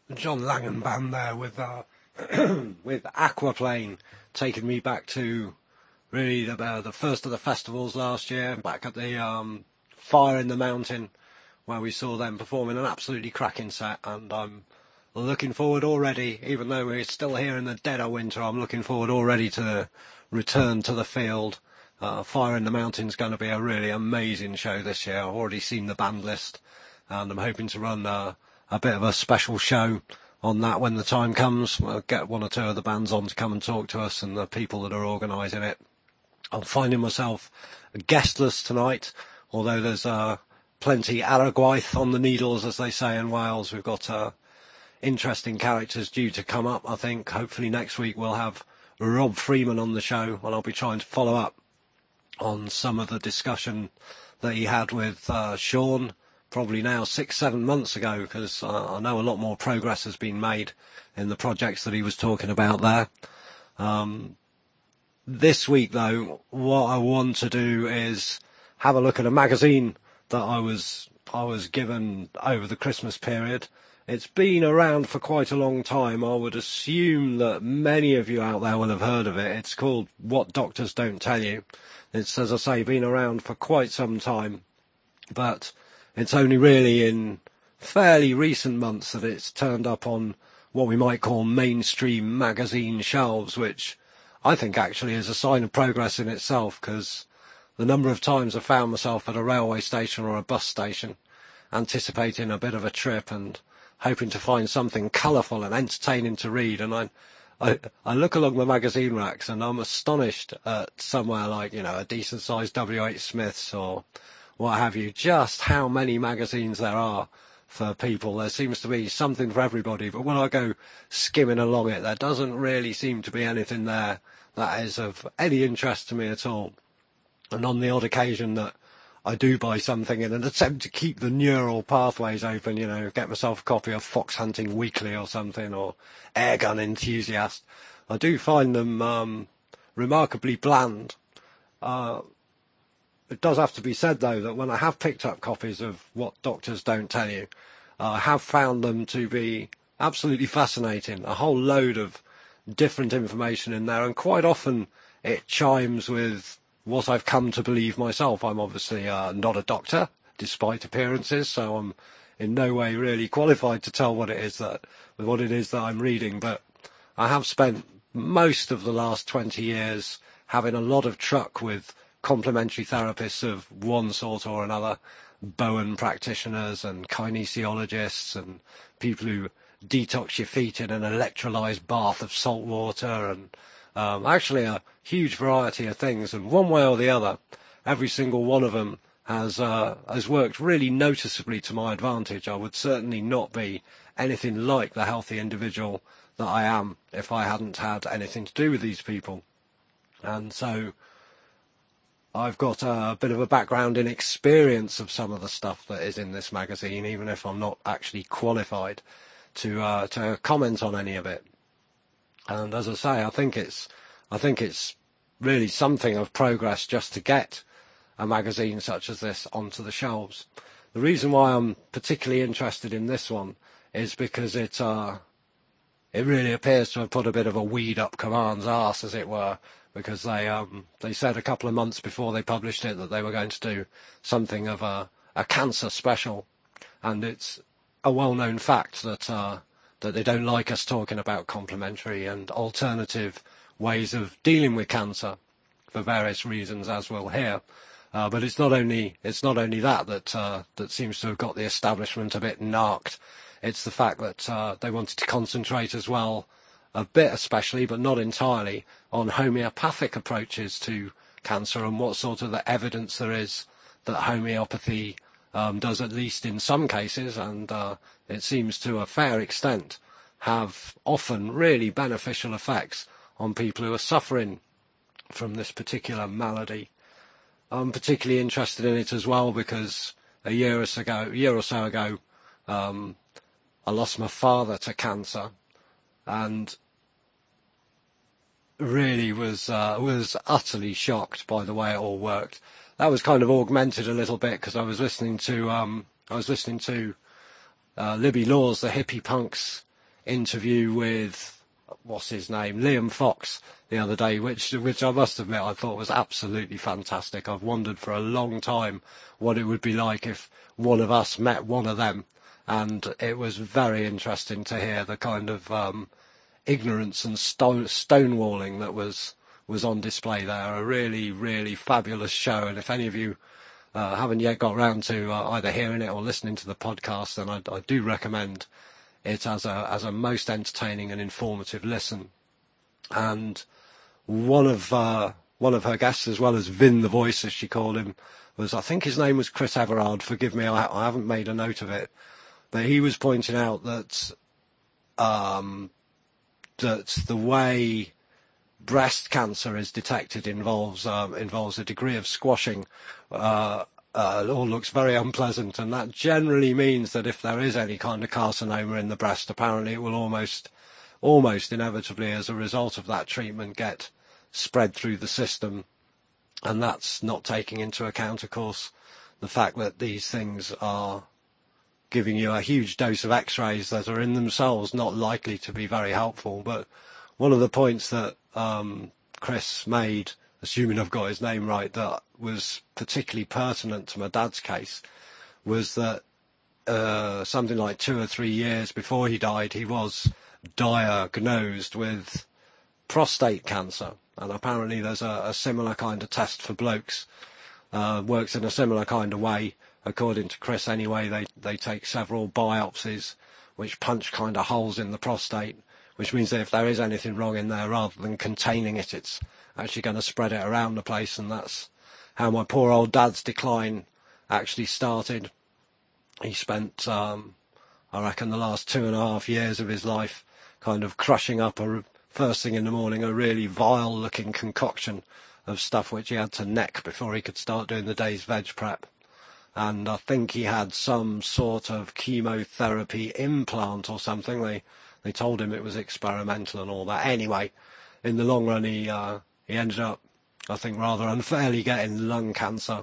John Langan band there with with Aquaplane, taking me back to really the first of the festivals last year, back at the Fire in the Mountain, where we saw them performing an absolutely cracking set, and I'm looking forward already, even though we're still here in the dead of winter, I'm looking forward already to return to the field. Fire in the Mountain's going to be a really amazing show this year. I've already seen the band list, and I'm hoping to run a bit of a special show on that when the time comes. We'll get one or two of the bands on to come and talk to us and the people that are organising it. I'm finding myself guestless tonight, although there's plenty Aragwaith on the needles, as they say in Wales. We've got interesting characters due to come up, I think. Hopefully next week we'll have Rob Freeman on the show, and I'll be trying to follow up on some of the discussion that he had with Sean, probably now 6-7 months ago, because I know a lot more progress has been made in the projects that he was talking about there. This week, though, what I want to do is have a look at a magazine that I was given over the Christmas period. It's been around for quite a long time. I would assume that many of you out there will have heard of it. It's called What Doctors Don't Tell You. It's, as I say, been around for quite some time, but it's only really in fairly recent months that it's turned up on what we might call mainstream magazine shelves, which I think actually is a sign of progress in itself, because the number of times I found myself at a railway station or a bus station anticipating a bit of a trip and hoping to find something colourful and entertaining to read, and I look along the magazine racks and I'm astonished at somewhere like, a decent sized WH Smith's or what have you, just how many magazines there are for people. There seems to be something for everybody, but when I go skimming along it, there doesn't really seem to be anything there that is of any interest to me at all. And on the odd occasion that I do buy something in an attempt to keep the neural pathways open, get myself a copy of Fox Hunting Weekly or something, or Airgun Enthusiast, I do find them remarkably bland. It does have to be said, though, that when I have picked up copies of What Doctors Don't Tell You, I have found them to be absolutely fascinating. A whole load of different information in there, and quite often it chimes with what I've come to believe myself. I'm obviously not a doctor, despite appearances, so I'm in no way really qualified to tell what it is that I'm reading, but I have spent most of the last 20 years having a lot of truck with complementary therapists of one sort or another, Bowen practitioners and kinesiologists and people who detox your feet in an electrolyzed bath of salt water, and actually a huge variety of things, and one way or the other, every single one of them has worked really noticeably to my advantage. I would certainly not be anything like the healthy individual that I am if I hadn't had anything to do with these people. And so I've got a bit of a background in experience of some of the stuff that is in this magazine, even if I'm not actually qualified to comment on any of it. And as I say, I think it's really something of progress just to get a magazine such as this onto the shelves. The reason why I'm particularly interested in this one is because it really appears to have put a bit of a weed up Command's arse, as it were, because they said a couple of months before they published it that they were going to do something of a cancer special, and it's a well-known fact that they don't like us talking about complementary and alternative ways of dealing with cancer for various reasons, as we'll hear. But it's not only that seems to have got the establishment a bit narked. It's the fact that they wanted to concentrate as well, a bit especially, but not entirely, on homeopathic approaches to cancer and what sort of the evidence there is that homeopathy does, at least in some cases, and it seems to a fair extent, have often really beneficial effects on people who are suffering from this particular malady. I'm particularly interested in it as well because a year or so ago, I lost my father to cancer, and really was utterly shocked by the way it all worked. That was kind of augmented a little bit because I was listening to Libby Laws, the hippie punks interview with, what's his name, Liam Fox the other day, which I must admit I thought was absolutely fantastic. I've wondered for a long time what it would be like if one of us met one of them, and it was very interesting to hear the kind of ignorance and stonewalling that was on display there. A really, really fabulous show, and if any of you haven't yet got round to either hearing it or listening to the podcast, then I do recommend it as a most entertaining and informative listen. And one of her guests, as well as Vin the Voice, as she called him, was, I think his name was Chris Everard. Forgive me, I haven't made a note of it, but he was pointing out that that the way breast cancer is detected involves a degree of squashing. All looks very unpleasant, and that generally means that if there is any kind of carcinoma in the breast, apparently it will almost inevitably, as a result of that treatment, get spread through the system. And that's not taking into account, of course, the fact that these things are giving you a huge dose of x-rays that are in themselves not likely to be very helpful. But one of the points that Chris made, assuming I've got his name right, that was particularly pertinent to my dad's case, was that something like 2 or 3 years before he died, he was diagnosed with prostate cancer. And apparently there's a similar kind of test for blokes, works in a similar kind of way. According to Chris anyway, they take several biopsies which punch kind of holes in the prostate, which means that if there is anything wrong in there, rather than containing it, it's actually going to spread it around the place. And that's how my poor old dad's decline actually started. He spent, I reckon, the last 2.5 years of his life kind of crushing up first thing in the morning a really vile looking concoction of stuff which he had to neck before he could start doing the day's veg prep. And I think he had some sort of chemotherapy implant or something. They told him it was experimental and all that. Anyway, in the long run, he ended up, I think, rather unfairly getting lung cancer.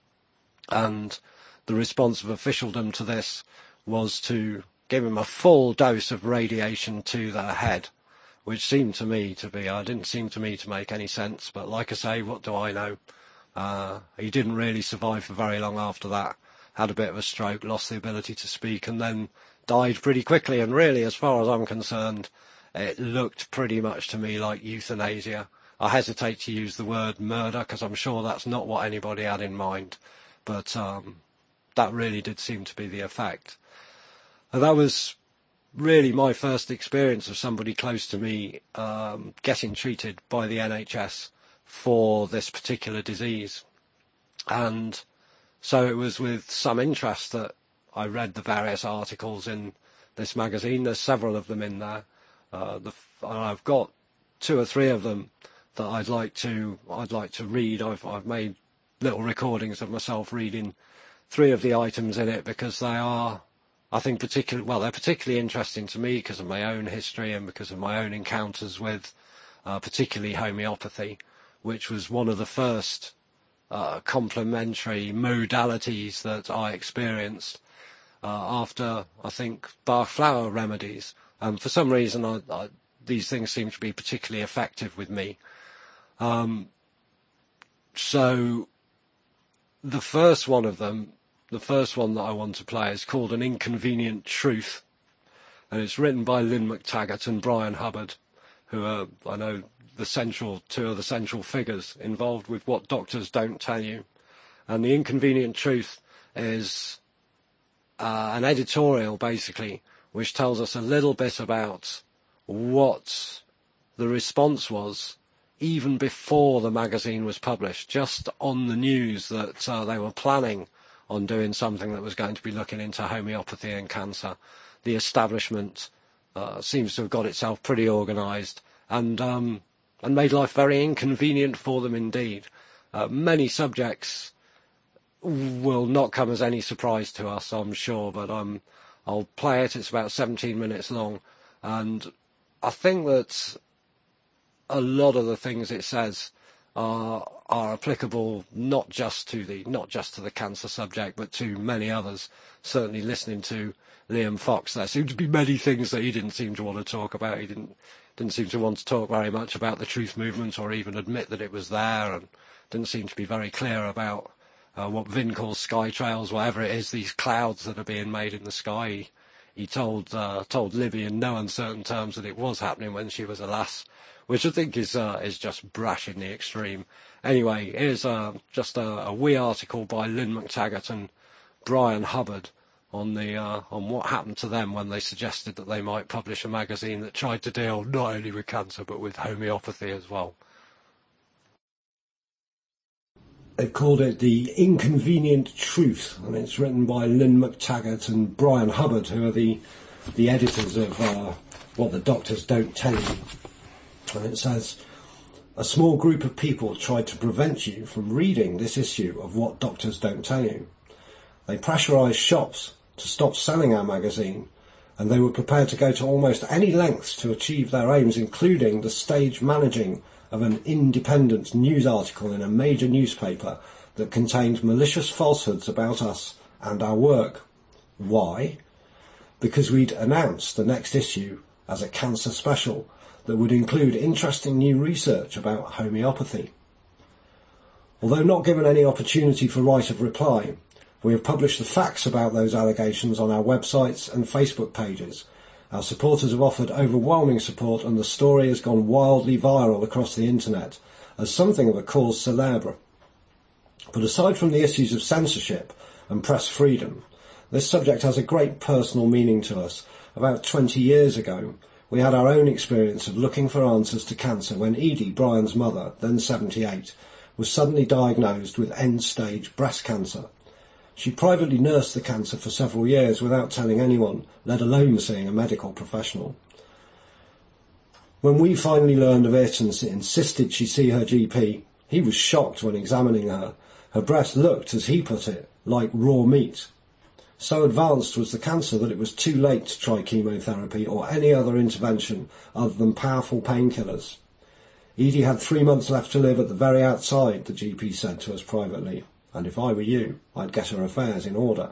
And the response of officialdom to this was to give him a full dose of radiation to the head, which seemed to me to be, didn't seem to me to make any sense. But like I say, what do I know? He didn't really survive for very long after that. Had a bit of a stroke, lost the ability to speak, and then died pretty quickly. And really, as far as I'm concerned, it looked pretty much to me like euthanasia. I hesitate to use the word murder because I'm sure that's not what anybody had in mind. But that really did seem to be the effect. And that was really my first experience of somebody close to me getting treated by the NHS for this particular disease. And so it was with some interest that I read the various articles in this magazine. There's several of them in there. I've got 2 or 3 of them that I'd like to read. I've made little recordings of myself reading 3 of the items in it because they are, I think, they're particularly interesting to me because of my own history and because of my own encounters with particularly homeopathy, which was one of the first complementary modalities that I experienced after, I think, Bach flower remedies. For some reason, these things seem to be particularly effective with me. So the first one of them, the first one that I want to play, is called An Inconvenient Truth, and it's written by Lynn McTaggart and Brian Hubbard, who are, I know, two of the central figures involved with What Doctors Don't Tell You. And The Inconvenient Truth is an editorial, basically, which tells us a little bit about what the response was even before the magazine was published, just on the news that they were planning on doing something that was going to be looking into homeopathy and cancer. The establishment seems to have got itself pretty organised and made life very inconvenient for them indeed. Many subjects will not come as any surprise to us, I'm sure, but I'll play it. It's about 17 minutes long, and I think that a lot of the things it says are applicable not just to the cancer subject, but to many others. Certainly, listening to Liam Fox. There seemed to be many things that he didn't seem to want to talk about. He didn't seem to want to talk very much about the truth movement or even admit that it was there, and didn't seem to be very clear about what Vin calls sky trails, whatever it is, these clouds that are being made in the sky. He told Libby in no uncertain terms that it was happening when she was a lass, which I think is just brash in the extreme. Anyway, here's just a wee article by Lynn McTaggart and Brian Hubbard on what happened to them when they suggested that they might publish a magazine that tried to deal not only with cancer but with homeopathy as well. They called it The Inconvenient Truth, and it's written by Lynn McTaggart and Brian Hubbard, who are the editors of What the Doctors Don't Tell You. And it says, a small group of people tried to prevent you from reading this issue of What Doctors Don't Tell You. They pressurised shops to stop selling our magazine, and they were prepared to go to almost any lengths to achieve their aims, including the stage managing of an independent news article in a major newspaper that contained malicious falsehoods about us and our work. Why? Because we'd announced the next issue as a cancer special that would include interesting new research about homeopathy. Although not given any opportunity for right of reply, we have published the facts about those allegations on our websites and Facebook pages. Our supporters have offered overwhelming support, and the story has gone wildly viral across the internet as something of a cause célèbre. But aside from the issues of censorship and press freedom, this subject has a great personal meaning to us. About 20 years ago, we had our own experience of looking for answers to cancer when Edie, Brian's mother, then 78, was suddenly diagnosed with end-stage breast cancer. She privately nursed the cancer for several years without telling anyone, let alone seeing a medical professional. When we finally learned of it and insisted she see her GP, he was shocked when examining her. Her breast looked, as he put it, like raw meat. So advanced was the cancer that it was too late to try chemotherapy or any other intervention other than powerful painkillers. Edie had 3 months left to live at the very outside, the GP said to us privately. And if I were you, I'd get her affairs in order.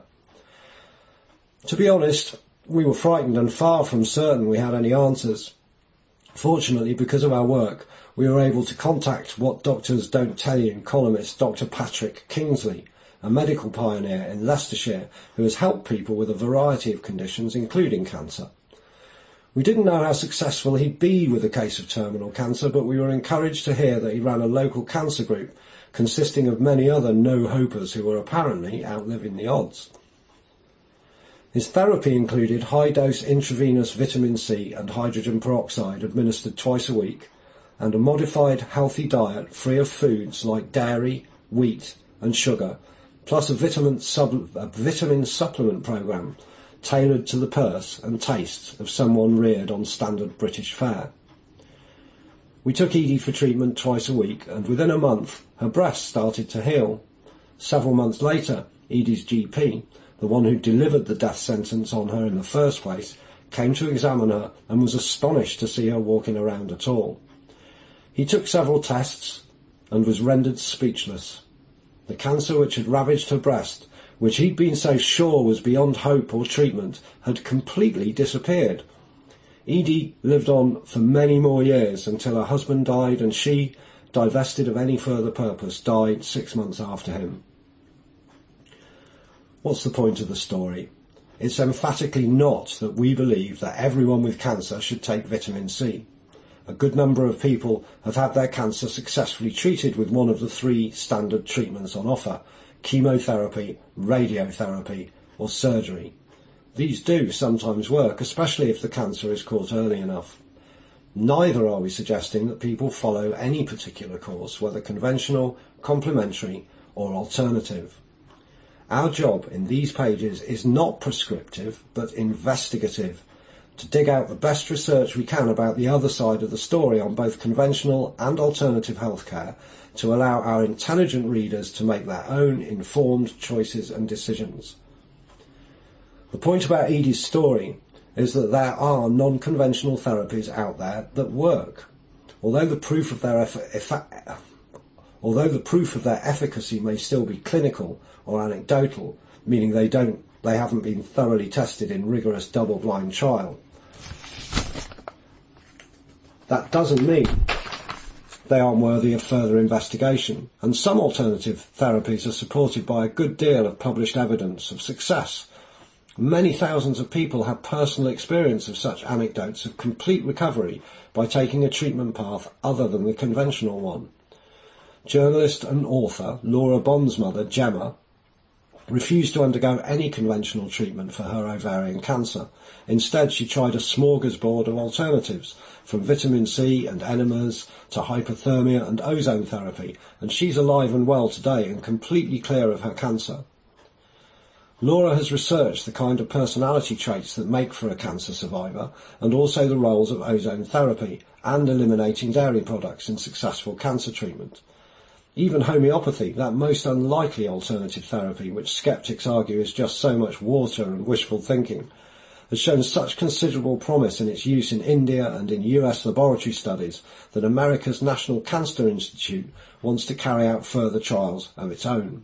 To be honest, we were frightened and far from certain we had any answers. Fortunately, because of our work, we were able to contact What Doctors Don't Tell You columnist Dr. Patrick Kingsley, a medical pioneer in Leicestershire who has helped people with a variety of conditions, including cancer. We didn't know how successful he'd be with a case of terminal cancer, but we were encouraged to hear that he ran a local cancer group consisting of many other no-hopers who were apparently outliving the odds. His therapy included high-dose intravenous vitamin C and hydrogen peroxide administered twice a week, and a modified healthy diet free of foods like dairy, wheat and sugar, plus a vitamin supplement programme tailored to the purse and tastes of someone reared on standard British fare. We took Edie for treatment twice a week, and within a month her breast started to heal. Several months later, Edie's GP, the one who delivered the death sentence on her in the first place, came to examine her and was astonished to see her walking around at all. He took several tests and was rendered speechless. The cancer which had ravaged her breast, which he'd been so sure was beyond hope or treatment, had completely disappeared. Edie lived on for many more years until her husband died, and she, divested of any further purpose, died 6 months after him. What's the point of the story? It's emphatically not that we believe that everyone with cancer should take vitamin C. A good number of people have had their cancer successfully treated with one of the 3 standard treatments on offer: chemotherapy, radiotherapy or surgery. These do sometimes work, especially if the cancer is caught early enough. Neither are we suggesting that people follow any particular course, whether conventional, complementary or alternative. Our job in these pages is not prescriptive, but investigative, to dig out the best research we can about the other side of the story on both conventional and alternative healthcare, to allow our intelligent readers to make their own informed choices and decisions. The point about Edie's story is that there are non-conventional therapies out there that work. Although the proof of their efficacy may still be clinical or anecdotal, meaning they don't they haven't been thoroughly tested in rigorous double-blind trial. That doesn't mean they aren't worthy of further investigation, and some alternative therapies are supported by a good deal of published evidence of success. Many thousands of people have personal experience of such anecdotes of complete recovery by taking a treatment path other than the conventional one. Journalist and author Laura Bond's mother, Gemma, refused to undergo any conventional treatment for her ovarian cancer. Instead, she tried a smorgasbord of alternatives, from vitamin C and enemas to hypothermia and ozone therapy, and she's alive and well today and completely clear of her cancer. Laura has researched the kind of personality traits that make for a cancer survivor, and also the roles of ozone therapy and eliminating dairy products in successful cancer treatment. Even homeopathy, that most unlikely alternative therapy which skeptics argue is just so much water and wishful thinking, has shown such considerable promise in its use in India and in US laboratory studies that America's National Cancer Institute wants to carry out further trials of its own.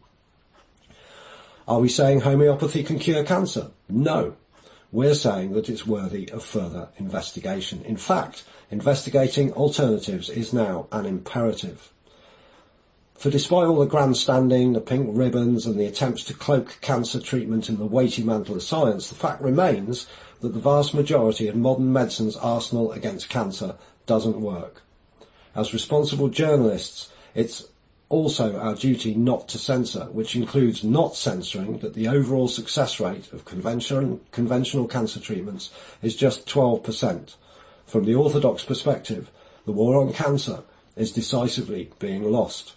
Are we saying homeopathy can cure cancer? No. We're saying that it's worthy of further investigation. In fact, investigating alternatives is now an imperative. For despite all the grandstanding, the pink ribbons and the attempts to cloak cancer treatment in the weighty mantle of science, the fact remains that the vast majority of modern medicine's arsenal against cancer doesn't work. As responsible journalists, it's also our duty not to censor, which includes not censoring that the overall success rate of conventional cancer treatments is just 12%. From the orthodox perspective, the war on cancer is decisively being lost.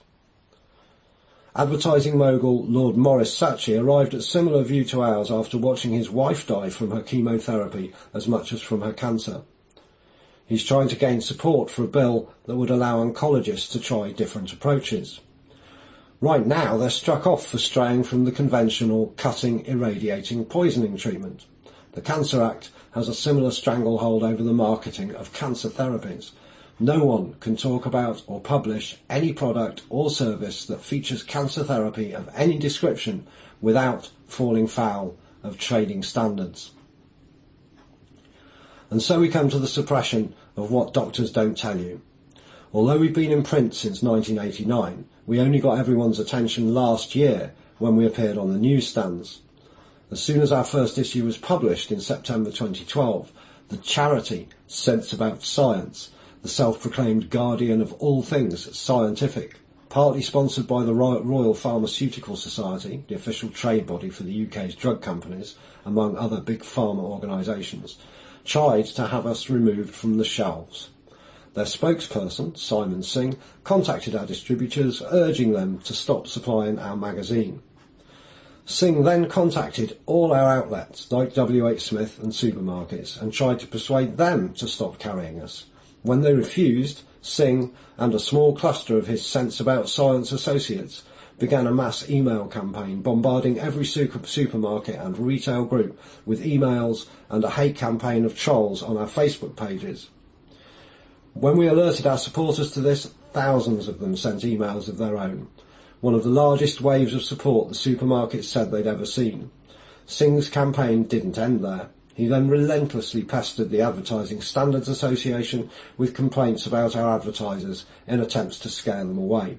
Advertising mogul Lord Maurice Saatchi arrived at a similar view to ours after watching his wife die from her chemotherapy as much as from her cancer. He's trying to gain support for a bill that would allow oncologists to try different approaches. Right now, they're struck off for straying from the conventional cutting, irradiating, poisoning treatment. The Cancer Act has a similar stranglehold over the marketing of cancer therapies. No one can talk about or publish any product or service that features cancer therapy of any description without falling foul of trading standards. And so we come to the suppression of what doctors don't tell you. Although we've been in print since 1989, we only got everyone's attention last year when we appeared on the newsstands. As soon as our first issue was published in September 2012, the charity Sense About Science, the self-proclaimed guardian of all things scientific, partly sponsored by the Royal Pharmaceutical Society, the official trade body for the UK's drug companies, among other big pharma organisations, tried to have us removed from the shelves. Their spokesperson, Simon Singh, contacted our distributors, urging them to stop supplying our magazine. Singh then contacted all our outlets, like WH Smith and supermarkets, and tried to persuade them to stop carrying us. When they refused, Singh and a small cluster of his Sense About Science associates began a mass email campaign bombarding every supermarket and retail group with emails and a hate campaign of trolls on our Facebook pages. When we alerted our supporters to this, thousands of them sent emails of their own. One of the largest waves of support the supermarkets said they'd ever seen. Singh's campaign didn't end there. He then relentlessly pestered the Advertising Standards Association with complaints about our advertisers in attempts to scare them away.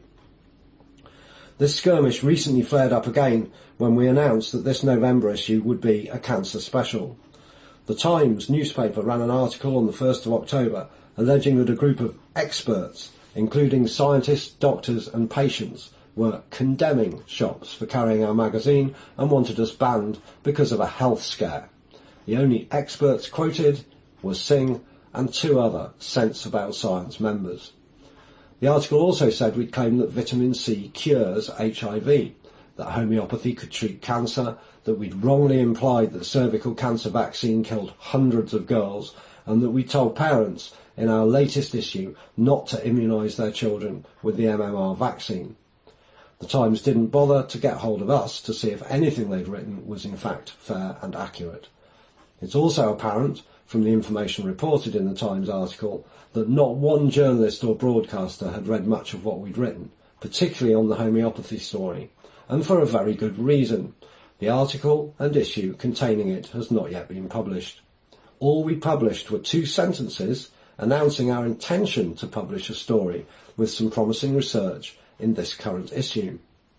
This skirmish recently flared up again when we announced that this November issue would be a cancer special. The Times newspaper ran an article on the 1st of October alleging that a group of experts, including scientists, doctors and patients, were condemning shops for carrying our magazine and wanted us banned because of a health scare. The only experts quoted were Singh and two other Sense About Science members. The article also said we'd claimed that vitamin C cures HIV, that homeopathy could treat cancer, that we'd wrongly implied that cervical cancer vaccine killed hundreds of girls, and that we told parents in our latest issue not to immunise their children with the MMR vaccine. The Times didn't bother to get hold of us to see if anything they'd written was in fact fair and accurate. It's also apparent from the information reported in the Times article that not one journalist or broadcaster had read much of what we'd written, particularly on the homeopathy story, and for a very good reason. The article and issue containing it has not yet been published. All we published were 2 sentences announcing our intention to publish a story with some promising research in this current issue.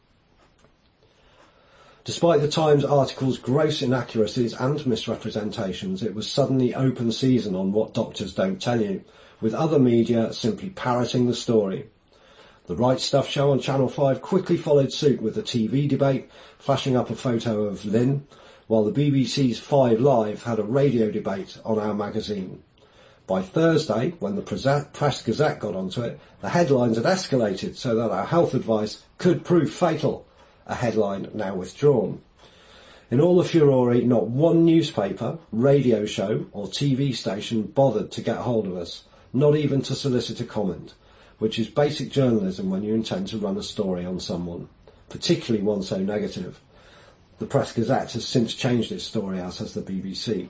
Despite the Times article's gross inaccuracies and misrepresentations, it was suddenly open season on What Doctors Don't Tell You, with other media simply parroting the story. The Right Stuff show on Channel 5 quickly followed suit with a TV debate, flashing up a photo of Lynn, while the BBC's 5 Live had a radio debate on our magazine. By Thursday, when the Press Gazette got onto it, the headlines had escalated so that our health advice could prove fatal, a headline now withdrawn. In all the furore, not one newspaper, radio show or TV station bothered to get hold of us, not even to solicit a comment, which is basic journalism when you intend to run a story on someone, particularly one so negative. The Press Gazette has since changed its story, as has the BBC.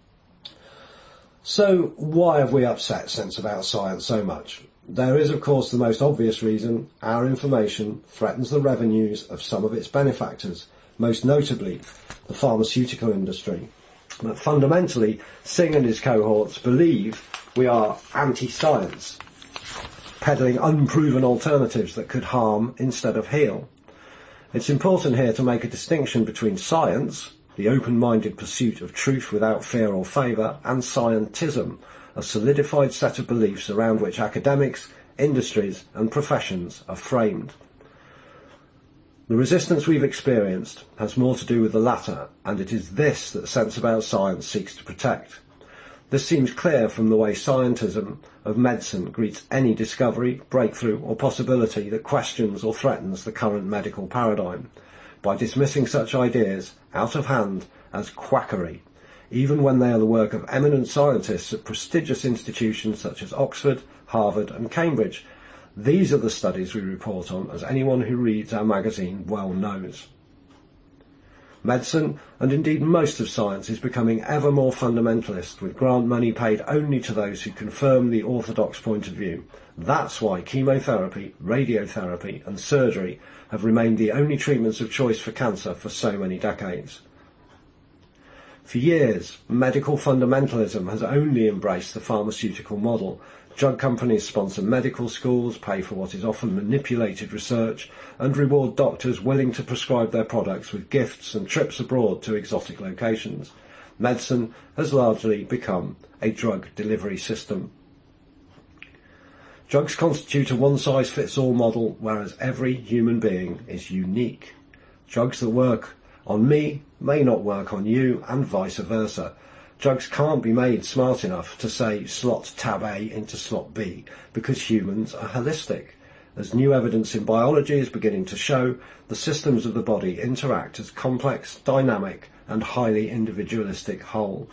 So why have we upset Sense About Science so much? There is, of course, the most obvious reason: our information threatens the revenues of some of its benefactors, most notably the pharmaceutical industry. But fundamentally, Singh and his cohorts believe we are anti-science, peddling unproven alternatives that could harm instead of heal. It's important here to make a distinction between science, the open-minded pursuit of truth without fear or favour, and scientism, a solidified set of beliefs around which academics, industries and professions are framed. The resistance we've experienced has more to do with the latter, and it is this that Sense About Science seeks to protect. This seems clear from the way scientism of medicine greets any discovery, breakthrough or possibility that questions or threatens the current medical paradigm, by dismissing such ideas out of hand as quackery, even when they are the work of eminent scientists at prestigious institutions such as Oxford, Harvard and Cambridge. These are the studies we report on, as anyone who reads our magazine well knows. Medicine, and indeed most of science, is becoming ever more fundamentalist, with grant money paid only to those who confirm the orthodox point of view. That's why chemotherapy, radiotherapy and surgery have remained the only treatments of choice for cancer for so many decades. For years, medical fundamentalism has only embraced the pharmaceutical model. Drug companies sponsor medical schools, pay for what is often manipulated research, and reward doctors willing to prescribe their products with gifts and trips abroad to exotic locations. Medicine has largely become a drug delivery system. Drugs constitute a one-size-fits-all model, whereas every human being is unique. Drugs that work on me may not work on you, and vice versa. Drugs can't be made smart enough to say slot tab A into slot B, because humans are holistic. As new evidence in biology is beginning to show, the systems of the body interact as complex, dynamic and highly individualistic whole.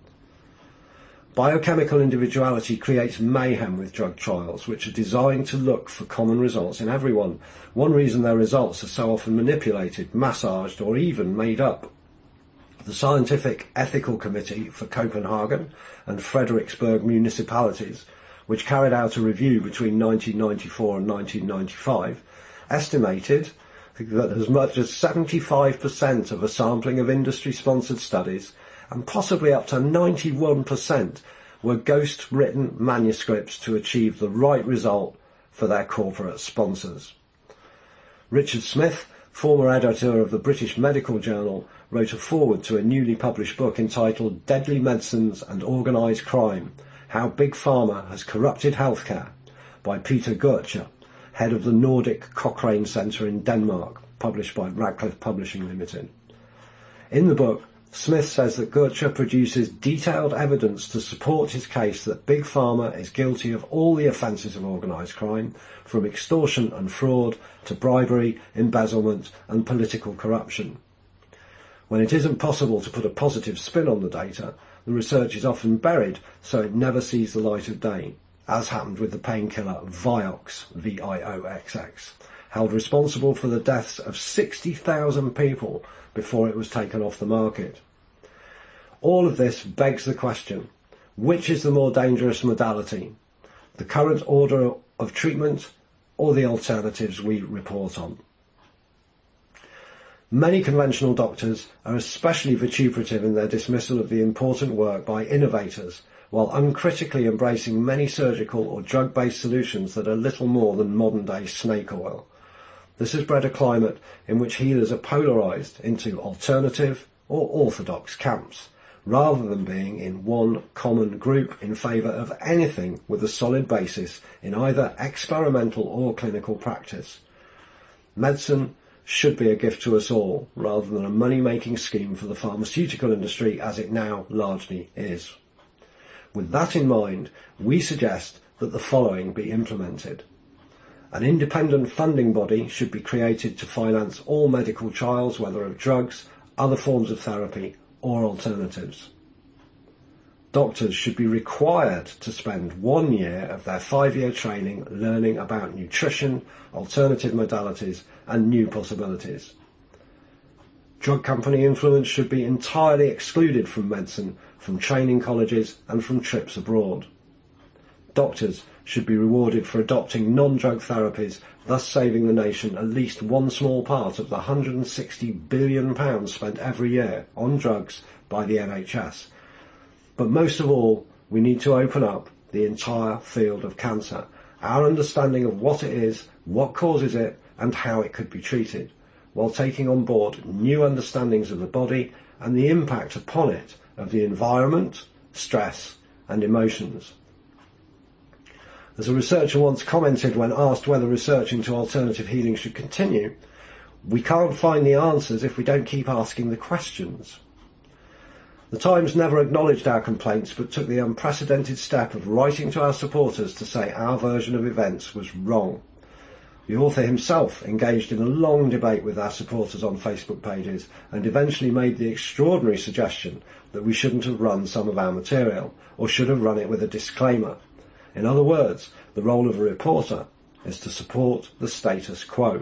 Biochemical individuality creates mayhem with drug trials, which are designed to look for common results in everyone. One reason their results are so often manipulated, massaged or even made up. The Scientific Ethical Committee for Copenhagen and Frederiksberg municipalities, which carried out a review between 1994 and 1995, estimated that as much as 75% of a sampling of industry-sponsored studies, and possibly up to 91%, were ghost-written manuscripts to achieve the right result for their corporate sponsors. Richard Smith, former editor of the British Medical Journal, wrote a foreword to a newly published book entitled Deadly Medicines and Organised Crime: How Big Pharma Has Corrupted Healthcare, by Peter Goetsche, head of the Nordic Cochrane Centre in Denmark, published by Radcliffe Publishing Limited. In the book, Smith says that Goetsche produces detailed evidence to support his case that Big Pharma is guilty of all the offences of organised crime, from extortion and fraud to bribery, embezzlement and political corruption. When it isn't possible to put a positive spin on the data, the research is often buried so it never sees the light of day, as happened with the painkiller Vioxx, V-I-O-X-X, held responsible for the deaths of 60,000 people before it was taken off the market. All of this begs the question: which is the more dangerous modality, the current order of treatment or the alternatives we report on? Many conventional doctors are especially vituperative in their dismissal of the important work by innovators, while uncritically embracing many surgical or drug-based solutions that are little more than modern-day snake oil. This has bred a climate in which healers are polarised into alternative or orthodox camps, rather than being in one common group in favour of anything with a solid basis in either experimental or clinical practice. Medicine should be a gift to us all, rather than a money-making scheme for the pharmaceutical industry as it now largely is. With that in mind, we suggest that the following be implemented. An independent funding body should be created to finance all medical trials, whether of drugs, other forms of therapy, or alternatives. Doctors should be required to spend 1 year of their 5-year training learning about nutrition, alternative modalities, and new possibilities. Drug company influence should be entirely excluded from medicine, from training colleges, and from trips abroad. Doctors should be rewarded for adopting non-drug therapies, thus saving the nation at least one small part of the £160 billion spent every year on drugs by the NHS. But most of all, we need to open up the entire field of cancer, our understanding of what it is, what causes it, and how it could be treated, while taking on board new understandings of the body and the impact upon it of the environment, stress, and emotions. As a researcher once commented when asked whether research into alternative healing should continue, we can't find the answers if we don't keep asking the questions. The Times never acknowledged our complaints, but took the unprecedented step of writing to our supporters to say our version of events was wrong. The author himself engaged in a long debate with our supporters on Facebook pages and eventually made the extraordinary suggestion that we shouldn't have run some of our material, or should have run it with a disclaimer. In other words, the role of a reporter is to support the status quo.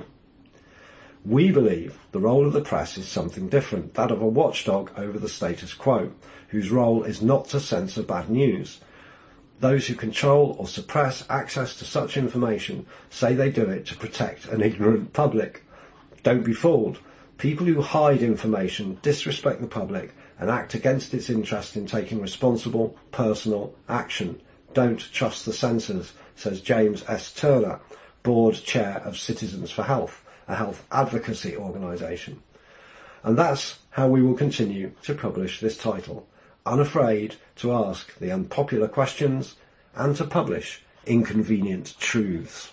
We believe the role of the press is something different, that of a watchdog over the status quo, whose role is not to censor bad news. Those who control or suppress access to such information say they do it to protect an ignorant public. Don't be fooled. People who hide information disrespect the public and act against its interest in taking responsible, personal action. Don't trust the censors, says James S. Turner, board chair of Citizens for Health, a health advocacy organisation. And that's how we will continue to publish this title, unafraid to ask the unpopular questions and to publish inconvenient truths.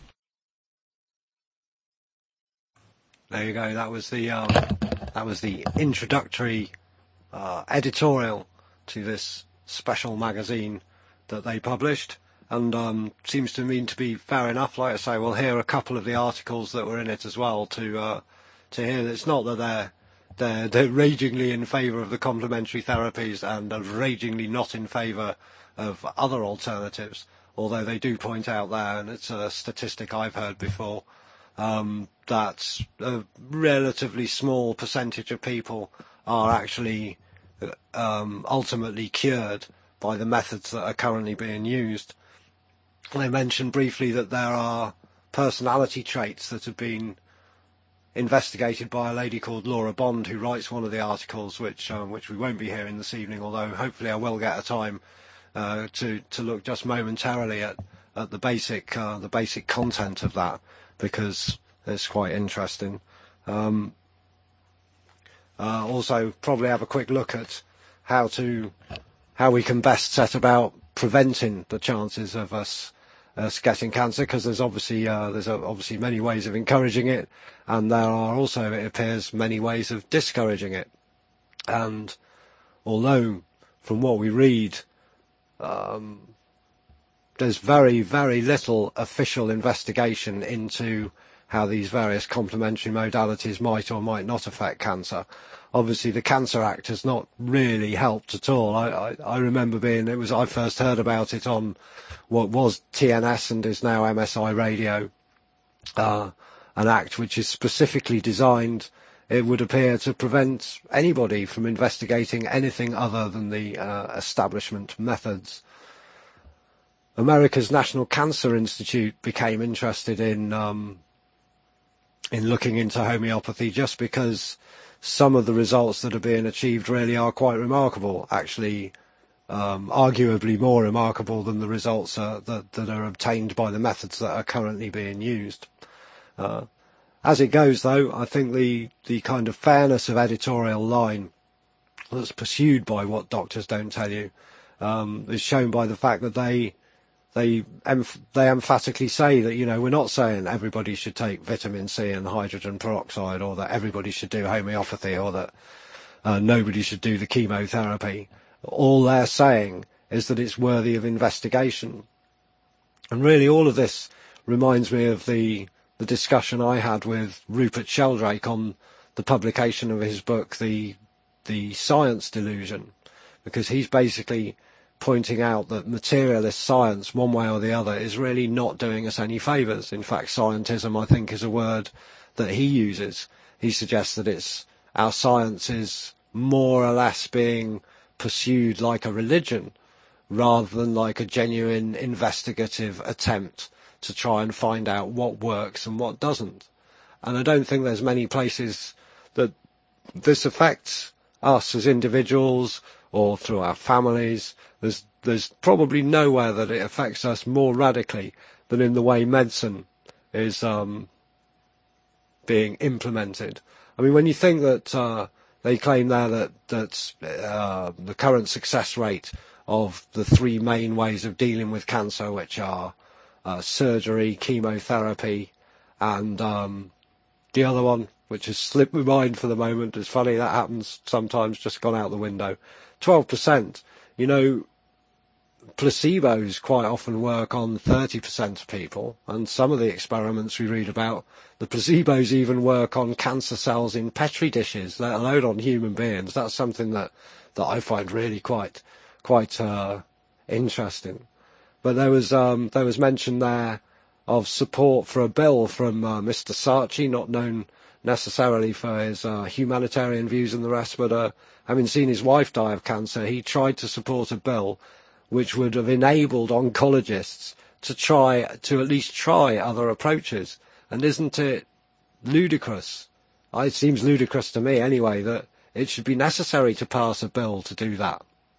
There you go. That was the introductory editorial to this special magazine that they published, and seems to mean to be fair enough. Like I say, we'll hear a couple of the articles that were in it as well to hear that it's not that they're ragingly in favour of the complementary therapies and are ragingly not in favour of other alternatives, although they do point out there, and it's a statistic I've heard before, that a relatively small percentage of people are actually ultimately cured by the methods that are currently being used. They mentioned briefly that there are personality traits that have been investigated by a lady called Laura Bond, who writes one of the articles, which we won't be hearing this evening, although hopefully I will get a time to look just momentarily at the basic content of that, because it's quite interesting. Also, probably have a quick look at how we can best set about preventing the chances of us getting cancer, because there's obviously many ways of encouraging it, and there are also, it appears, many ways of discouraging it. And although from what we read, there's very, very little official investigation into how these various complementary modalities might or might not affect cancer. Obviously, the Cancer Act has not really helped at all. I remember I first heard about it on what was TNS and is now MSI Radio, an act which is specifically designed, it would appear, to prevent anybody from investigating anything other than the establishment methods. America's National Cancer Institute became interested in in looking into homeopathy, just because some of the results that are being achieved really are quite remarkable, actually arguably more remarkable than the results that are obtained by the methods that are currently being used. As it goes, though, I think the kind of fairness of editorial line that's pursued by What Doctors Don't Tell You is shown by the fact that they emphatically say that, you know, we're not saying everybody should take vitamin C and hydrogen peroxide, or that everybody should do homeopathy, or that nobody should do the chemotherapy. All they're saying is that it's worthy of investigation. And really all of this reminds me of the discussion I had with Rupert Sheldrake on the publication of his book, The Science Delusion, because he's basically pointing out that materialist science, one way or the other, is really not doing us any favours. In fact, scientism, I think, is a word that he uses. He suggests that our science is more or less being pursued like a religion, rather than like a genuine investigative attempt to try and find out what works and what doesn't. And I don't think there's many places that this affects us as individuals or through our families. There's probably nowhere that it affects us more radically than in the way medicine is being implemented. I mean, when you think that they claim there that the current success rate of the three main ways of dealing with cancer, which are surgery, chemotherapy, and the other one, which has slipped my mind for the moment. It's funny, that happens sometimes, just gone out the window. 12%. You know, placebos quite often work on 30% of people, and some of the experiments we read about, the placebos even work on cancer cells in petri dishes, let alone on human beings. That's something that I find really quite interesting. But there was mention there of support for a bill from Mr. Saatchi, not known necessarily for his humanitarian views and the rest, but having seen his wife die of cancer, he tried to support a bill which would have enabled oncologists to at least try other approaches. And isn't it ludicrous? It seems ludicrous to me anyway, that it should be necessary to pass a bill to do that.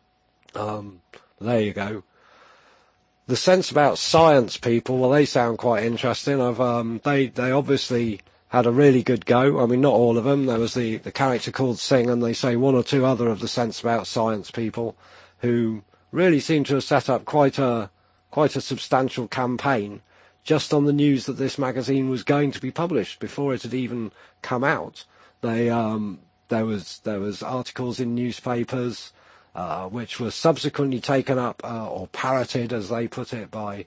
There you go. The sense about science people, well, they sound quite interesting. They obviously had a really good go. I mean, not all of them. There was the character called Singh, and they say one or two other of the sense about science people who really seem to have set up quite a substantial campaign just on the news that this magazine was going to be published before it had even come out. There was articles in newspapers which were subsequently taken up or parroted, as they put it, by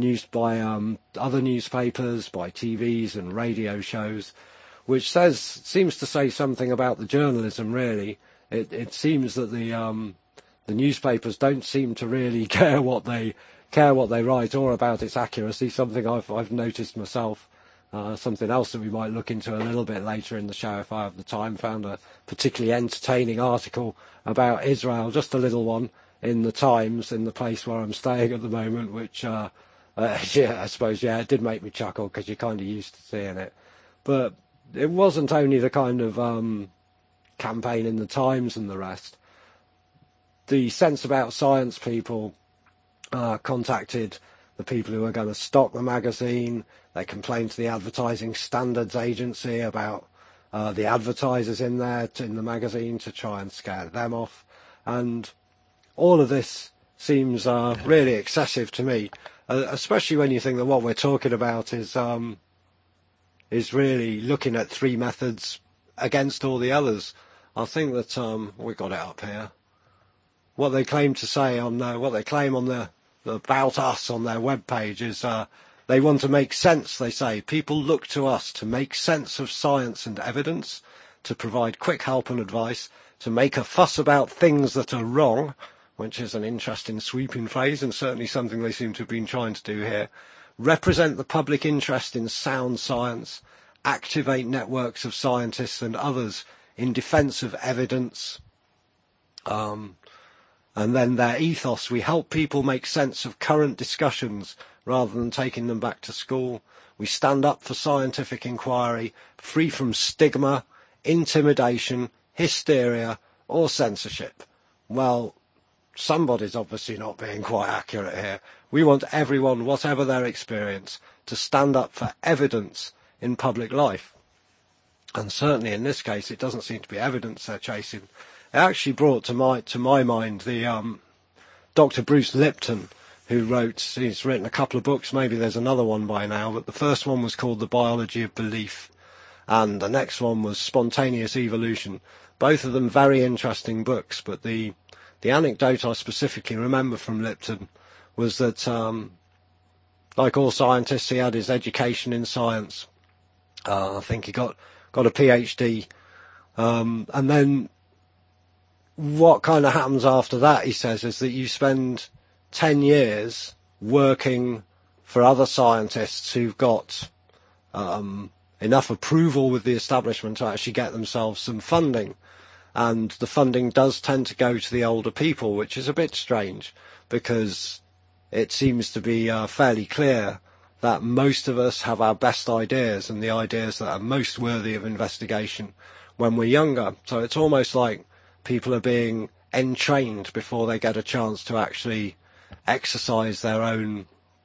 other newspapers, by TVs and radio shows, which seems to say something about the journalism. Really, it seems that the newspapers don't seem to really care what they write or about its accuracy. Something I've noticed myself. Something else that we might look into a little bit later in the show if I have the time. Found a particularly entertaining article about Israel, just a little one, in the Times, in the place where I'm staying at the moment, which, yeah, I suppose, yeah, it did make me chuckle because you're kind of used to seeing it. But it wasn't only the kind of campaign in the Times and the rest. The sense about science people contacted the people who were going to stock the magazine. They complained to the Advertising Standards Agency about the advertisers in the magazine to try and scare them off. And all of this seems really excessive to me, especially when you think that what we're talking about is really looking at three methods against all the others. I think that we got it up here. What they claim to say on what they claim on the About Us on their webpage is they want to make sense, they say. People look to us to make sense of science and evidence, to provide quick help and advice, to make a fuss about things that are wrong, which is an interesting sweeping phrase and certainly something they seem to have been trying to do here, represent the public interest in sound science, activate networks of scientists and others in defence of evidence, and then their ethos: we help people make sense of current discussions rather than taking them back to school. We stand up for scientific inquiry, free from stigma, intimidation, hysteria, or censorship. Well, somebody's obviously not being quite accurate here. We want everyone, whatever their experience, to stand up for evidence in public life. And certainly in this case, it doesn't seem to be evidence they're chasing. It actually brought to my mind the Dr. Bruce Lipton, he's written a couple of books, maybe there's another one by now, but the first one was called The Biology of Belief, and the next one was Spontaneous Evolution. Both of them very interesting books, but the anecdote I specifically remember from Lipton was that, like all scientists, he had his education in science. I think he got a PhD, and then what kind of happens after that, he says, is that you spend 10 years working for other scientists who've got enough approval with the establishment to actually get themselves some funding. And the funding does tend to go to the older people, which is a bit strange, because it seems to be fairly clear that most of us have our best ideas and the ideas that are most worthy of investigation when we're younger. So it's almost like people are being entrained before they get a chance to actually exercise their own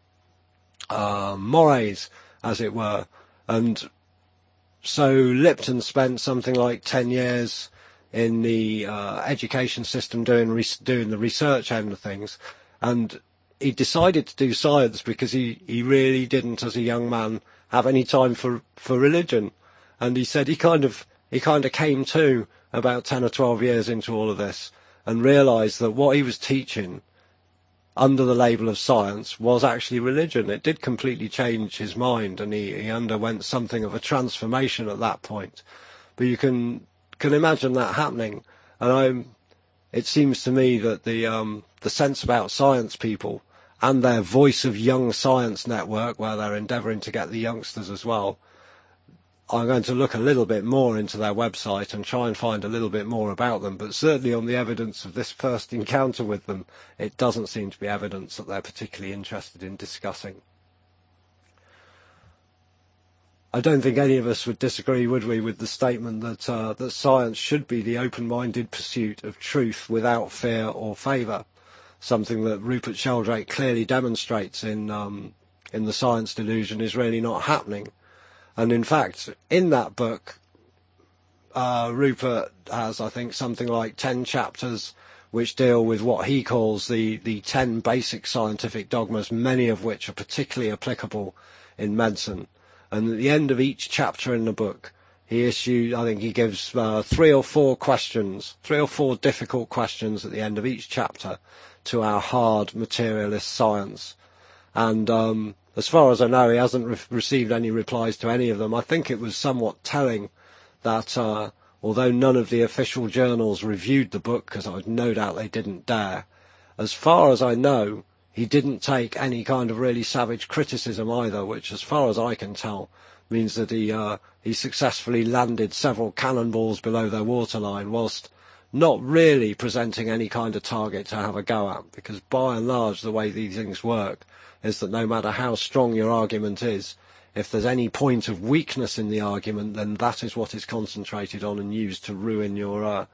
mores, as it were. And so Lipton spent something like 10 years in the education system doing the research end of things, and he decided to do science because he really didn't, as a young man, have any time for religion. And he said he kind of came to about 10 or 12 years into all of this and realised that what he was teaching under the label of science was actually religion. It did completely change his mind, and he underwent something of a transformation at that point. But you can imagine that happening, and it seems to me that the Sense About Science people and their Voice of Young Science network, where they're endeavouring to get the youngsters as well, I'm going to look a little bit more into their website and try and find a little bit more about them, but certainly on the evidence of this first encounter with them, it doesn't seem to be evidence that they're particularly interested in discussing. I don't think any of us would disagree, would we, with the statement that that science should be the open-minded pursuit of truth without fear or favour, something that Rupert Sheldrake clearly demonstrates in The Science Delusion is really not happening. And in fact, in that book, Rupert has, I think, something like 10 chapters which deal with what he calls the 10 basic scientific dogmas, many of which are particularly applicable in medicine. And at the end of each chapter in the book, he gives 3 or 4 questions, 3 or 4 difficult questions at the end of each chapter to our hard materialist science. And as far as I know, he hasn't received any replies to any of them. I think it was somewhat telling that although none of the official journals reviewed the book, because I no doubt they didn't dare, as far as I know, he didn't take any kind of really savage criticism either, which, as far as I can tell, means that he successfully landed several cannonballs below their waterline, whilst not really presenting any kind of target to have a go at, because by and large the way these things work is that no matter how strong your argument is, if there's any point of weakness in the argument, then that is what is concentrated on and used to ruin your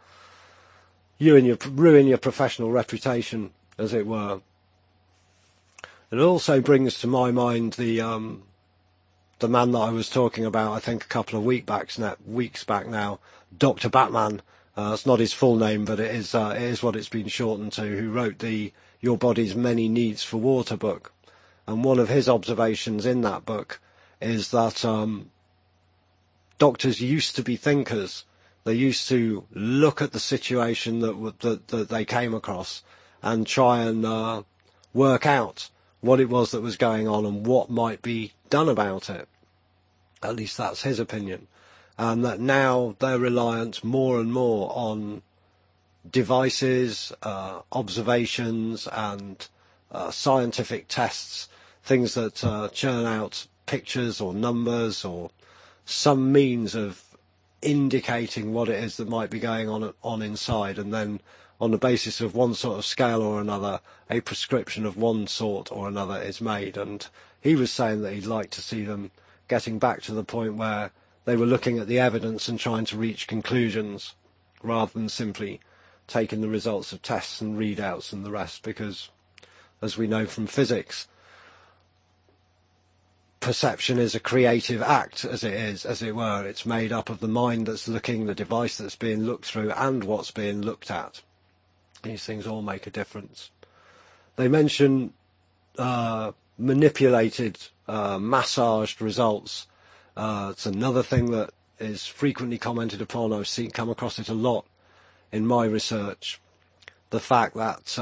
professional reputation, as it were. It also brings to my mind the man that I was talking about, I think a couple of weeks back now, Dr. Batman. It's not his full name, but it is what it's been shortened to, who wrote the Your Body's Many Needs for Water book. And one of his observations in that book is that doctors used to be thinkers. They used to look at the situation that they came across and try and work out what it was that was going on and what might be done about it. At least that's his opinion. And that now they're reliant more and more on devices, observations and scientific tests, things that churn out pictures or numbers or some means of indicating what it is that might be going on inside, and then on the basis of one sort of scale or another, a prescription of one sort or another is made. And he was saying that he'd like to see them getting back to the point where they were looking at the evidence and trying to reach conclusions rather than simply taking the results of tests and readouts and the rest, because as we know from physics, perception is a creative act, as it were. It's made up of the mind that's looking, the device that's being looked through, and what's being looked at. These things all make a difference. They mention manipulated, massaged results. It's another thing that is frequently commented upon. I've come across it a lot in my research. The fact that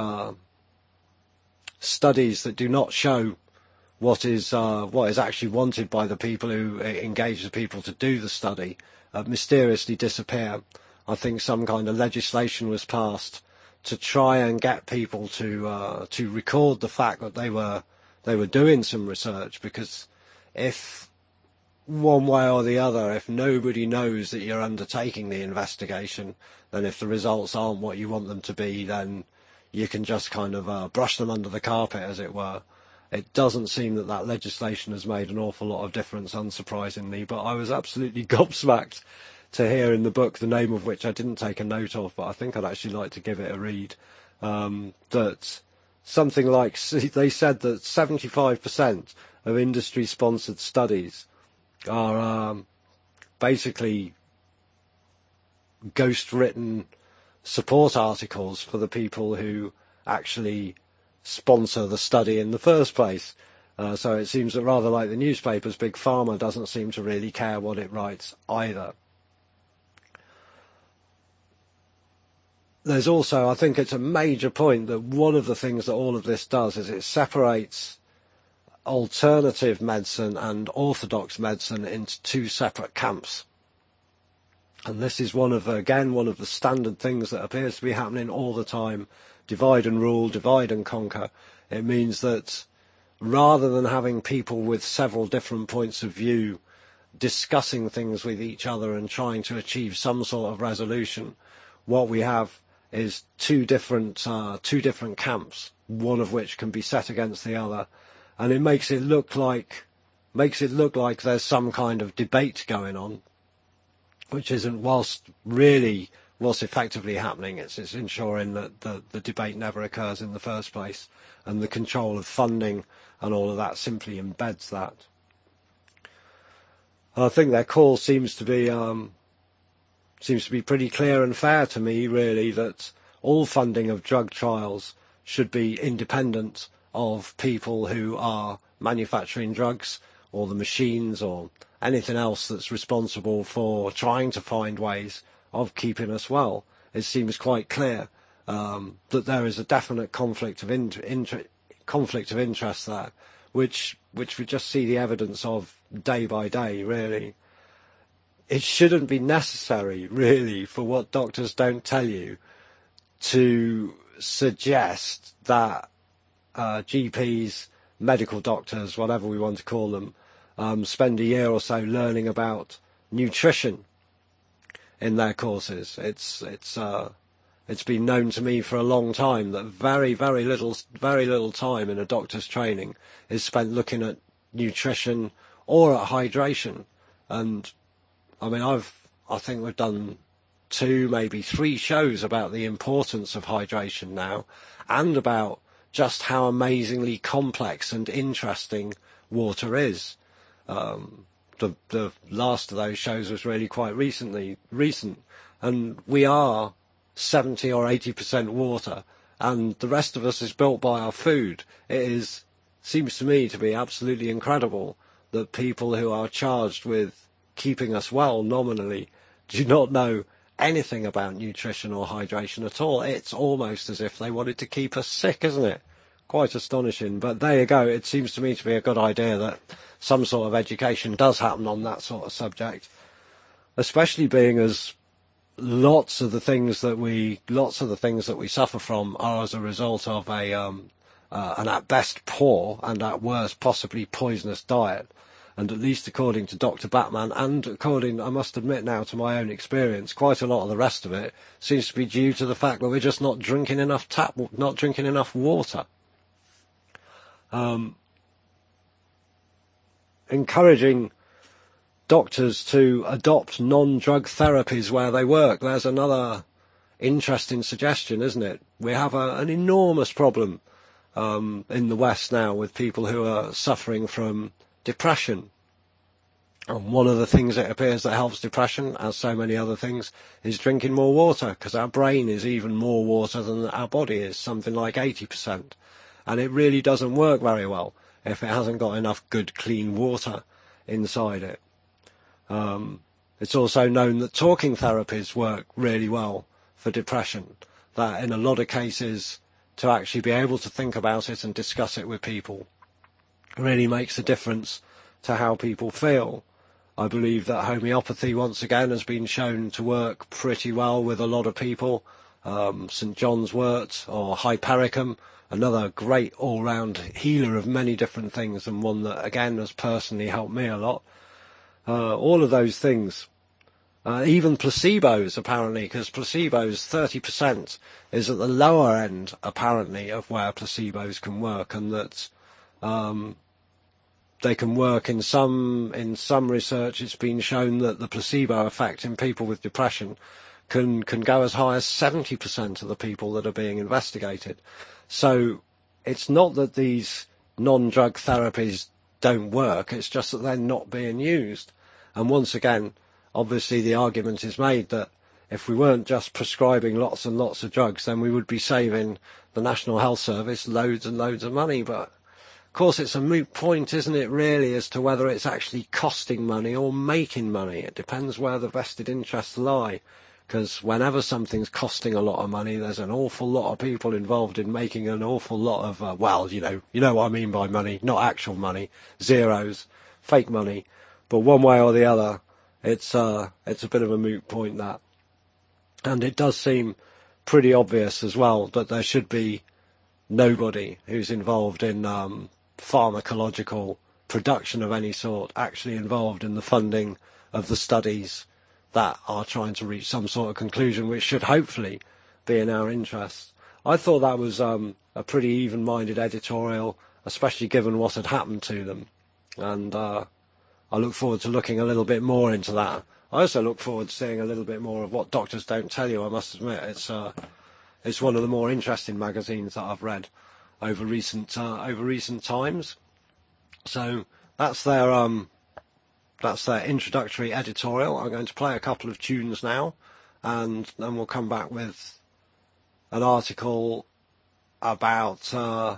studies that do not show what is actually wanted by the people who engage the people to do the study mysteriously disappear. I think some kind of legislation was passed to try and get people to record the fact that they were doing some research, because if one way or the other, if nobody knows that you're undertaking the investigation, then if the results aren't what you want them to be, then you can just kind of brush them under the carpet, as it were. It doesn't seem that that legislation has made an awful lot of difference, unsurprisingly, but I was absolutely gobsmacked to hear in the book, the name of which I didn't take a note of, but I think I'd actually like to give it a read, that something like, they said that 75% of industry-sponsored studies are basically ghost-written support articles for the people who actually sponsor the study in the first place. So it seems that rather like the newspapers, Big Pharma doesn't seem to really care what it writes either. There's also, I think it's a major point, that one of the things that all of this does is it separates alternative medicine and orthodox medicine into two separate camps. And this is one of the standard things that appears to be happening all the time. Divide and rule, divide and conquer. It means that rather than having people with several different points of view discussing things with each other and trying to achieve some sort of resolution, what we have is two different camps, one of which can be set against the other, and it makes it look like there's some kind of debate going on, which isn't, whilst really what's effectively happening. It's ensuring that the debate never occurs in the first place, and the control of funding and all of that simply embeds that. I think their call seems to be pretty clear and fair to me, really, that all funding of drug trials should be independent of people who are manufacturing drugs, or the machines, or anything else that's responsible for trying to find ways of keeping us well. It seems quite clear that there is a definite conflict of interest there, which we just see the evidence of day by day, really. It shouldn't be necessary, really, for what doctors don't tell you to suggest that GPs, medical doctors, whatever we want to call them, spend a year or so learning about nutrition in their courses. It's been known to me for a long time that very little time in a doctor's training is spent looking at nutrition or at hydration. And I mean, I think we've done 2, maybe 3 shows about the importance of hydration now, and about just how amazingly complex and interesting water is. The last of those shows was really quite recent, and we are 70 or 80% water, and the rest of us is built by our food. It seems to me to be absolutely incredible that people who are charged with keeping us well nominally do not know anything about nutrition or hydration at all. It's almost as if they wanted to keep us sick, isn't it? Quite astonishing. But there you go. It seems to me to be a good idea that some sort of education does happen on that sort of subject, especially being as lots of the things that we suffer from are as a result of an at best poor and at worst possibly poisonous diet. And at least according to Dr. Batman, and according, I must admit now, to my own experience, quite a lot of the rest of it seems to be due to the fact that we're just not drinking enough water. Encouraging doctors to adopt non-drug therapies where they work. There's another interesting suggestion, isn't it? We have an enormous problem in the West now with people who are suffering from depression. And one of the things it appears that helps depression, as so many other things, is drinking more water, because our brain is even more water than our body is, something like 80%. And it really doesn't work very well if it hasn't got enough good, clean water inside it. It's also known that talking therapies work really well for depression, that in a lot of cases, to actually be able to think about it and discuss it with people really makes a difference to how people feel. I believe that homeopathy, once again, has been shown to work pretty well with a lot of people. St. John's wort or Hypericum, another great all-round healer of many different things, and one that, again, has personally helped me a lot. All of those things. Even placebos, apparently, because placebos, 30% is at the lower end, apparently, of where placebos can work, and that they can work in some research. It's been shown that the placebo effect in people with depression can go as high as 70% of the people that are being investigated. So it's not that these non-drug therapies don't work, it's just that they're not being used. And once again, obviously the argument is made that if we weren't just prescribing lots and lots of drugs, then we would be saving the National Health Service loads and loads of money. But of course it's a moot point, isn't it, really, as to whether it's actually costing money or making money. It depends where the vested interests lie, because whenever something's costing a lot of money, there's an awful lot of people involved in making an awful lot of, well, you know what I mean by money, not actual money, zeros, fake money. But one way or the other, it's a bit of a moot point, that. And it does seem pretty obvious as well that there should be nobody who's involved in pharmacological production of any sort actually involved in the funding of the studies that are trying to reach some sort of conclusion, which should hopefully be in our interests. I thought that was a pretty even-minded editorial, especially given what had happened to them. And I look forward to looking a little bit more into that. I also look forward to seeing a little bit more of What Doctors Don't Tell You. I must admit, it's one of the more interesting magazines that I've read over recent times. So that's their introductory editorial. I'm going to play a couple of tunes now, and then we'll come back with an article about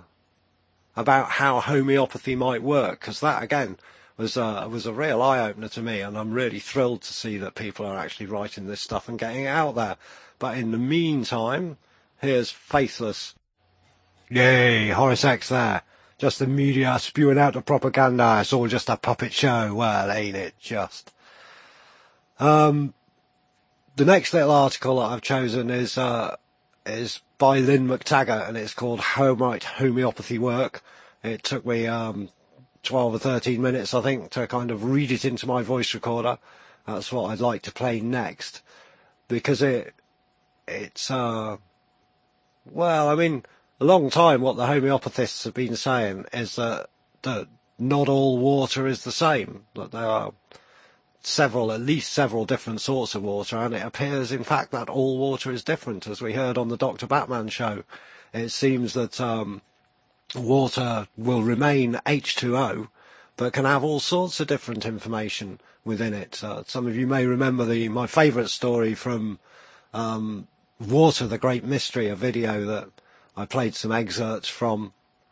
how homeopathy might work, because that again was a real eye-opener to me, and I'm really thrilled to see that people are actually writing this stuff and getting it out there. But in the meantime, here's Faithless. Yay, Horace X there. Just the media spewing out the propaganda. It's all just a puppet show. Well, ain't it just? The next little article that I've chosen is by Lynn McTaggart, and it's called How Might Homeopathy Work? It took me 12 or 13 minutes, I think, to kind of read it into my voice recorder. That's what I'd like to play next, because it's well, I mean, a long time what the homeopathists have been saying is that not all water is the same, that there are at least several different sorts of water, and it appears in fact that all water is different. As we heard on the Dr. Batman show, it seems that water will remain H2O, but can have all sorts of different information within it. Some of you may remember my favourite story from Water, the Great Mystery, a video that I played some excerpts from.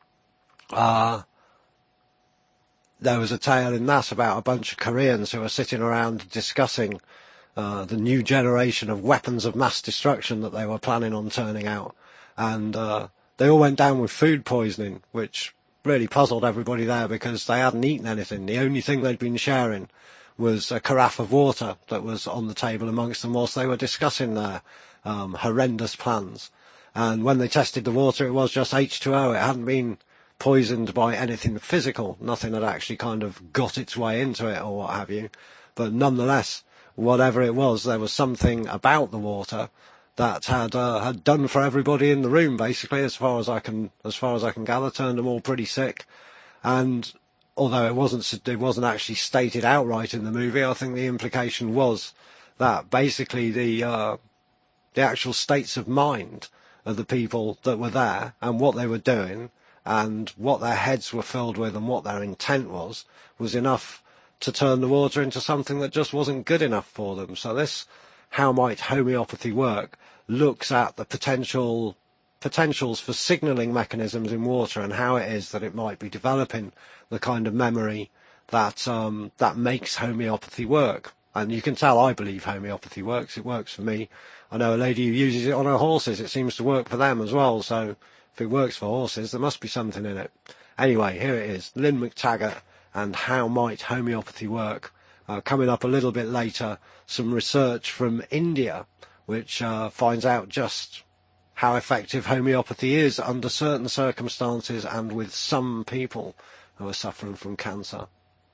There was a tale in that about a bunch of Koreans who were sitting around discussing the new generation of weapons of mass destruction that they were planning on turning out. And they all went down with food poisoning, which really puzzled everybody there because they hadn't eaten anything. The only thing they'd been sharing was a carafe of water that was on the table amongst them whilst they were discussing their horrendous plans. And when they tested the water, it was just H2O. It hadn't been poisoned by anything physical. Nothing had actually kind of got its way into it or what have you. But nonetheless, whatever it was, there was something about the water that had done for everybody in the room, basically, as far as I can gather, turned them all pretty sick. And although it wasn't actually stated outright in the movie, I think the implication was that basically the actual states of mind of the people that were there and what they were doing and what their heads were filled with and what their intent was enough to turn the water into something that just wasn't good enough for them. So this How Might Homeopathy Work looks at the potentials for signalling mechanisms in water and how it is that it might be developing the kind of memory that makes homeopathy work. And you can tell I believe homeopathy works. It works for me. I know a lady who uses it on her horses. It seems to work for them as well. So if it works for horses, there must be something in it. Anyway, here it is. Lynne McTaggart and How Might Homeopathy Work. Coming up a little bit later, some research from India, which finds out just how effective homeopathy is under certain circumstances and with some people who are suffering from cancer.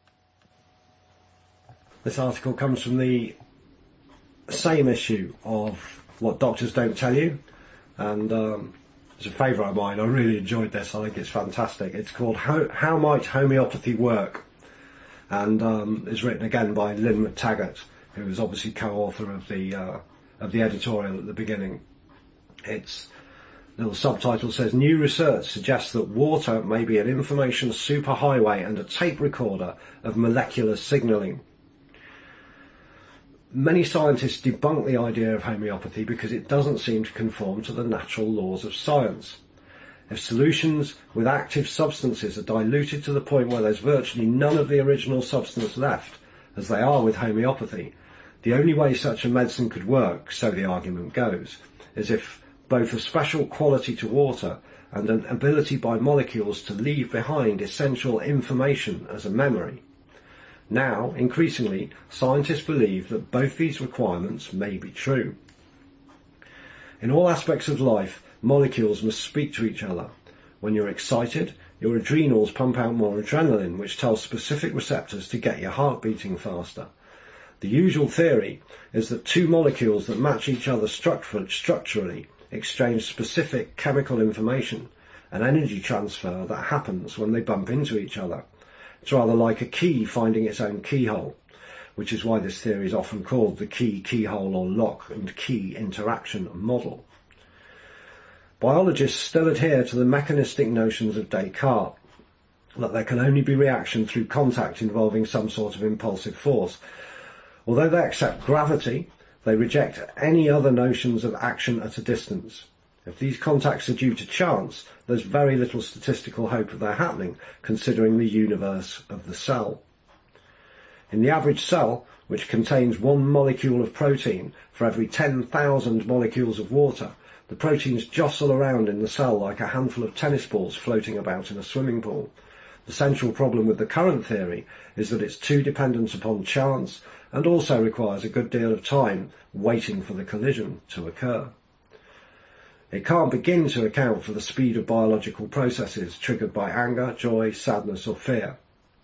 This article comes from the same issue of What Doctors Don't Tell You, and it's a favourite of mine. I really enjoyed this. I think it's fantastic. It's called How Might Homeopathy Work, and is written again by Lynne McTaggart, who is obviously co-author of the editorial at the beginning. Its little subtitle says, New research suggests that water may be an information superhighway and a tape recorder of molecular signalling. Many scientists debunk the idea of homeopathy because it doesn't seem to conform to the natural laws of science. If solutions with active substances are diluted to the point where there's virtually none of the original substance left, as they are with homeopathy, the only way such a medicine could work, so the argument goes, is if both a special quality to water and an ability by molecules to leave behind essential information as a memory. Now, increasingly, scientists believe that both these requirements may be true. In all aspects of life, molecules must speak to each other. When you're excited, your adrenals pump out more adrenaline, which tells specific receptors to get your heart beating faster. The usual theory is that two molecules that match each other structurally exchange specific chemical information, an energy transfer that happens when they bump into each other. It's rather like a key finding its own keyhole, which is why this theory is often called the key-keyhole or lock and key interaction model. Biologists still adhere to the mechanistic notions of Descartes, that there can only be reaction through contact involving some sort of impulsive force. Although they accept gravity, they reject any other notions of action at a distance. If these contacts are due to chance, there's very little statistical hope of their happening, considering the universe of the cell. In the average cell, which contains one molecule of protein for every 10,000 molecules of water, the proteins jostle around in the cell like a handful of tennis balls floating about in a swimming pool. The central problem with the current theory is that it's too dependent upon chance and also requires a good deal of time waiting for the collision to occur. It can't begin to account for the speed of biological processes triggered by anger, joy, sadness or fear.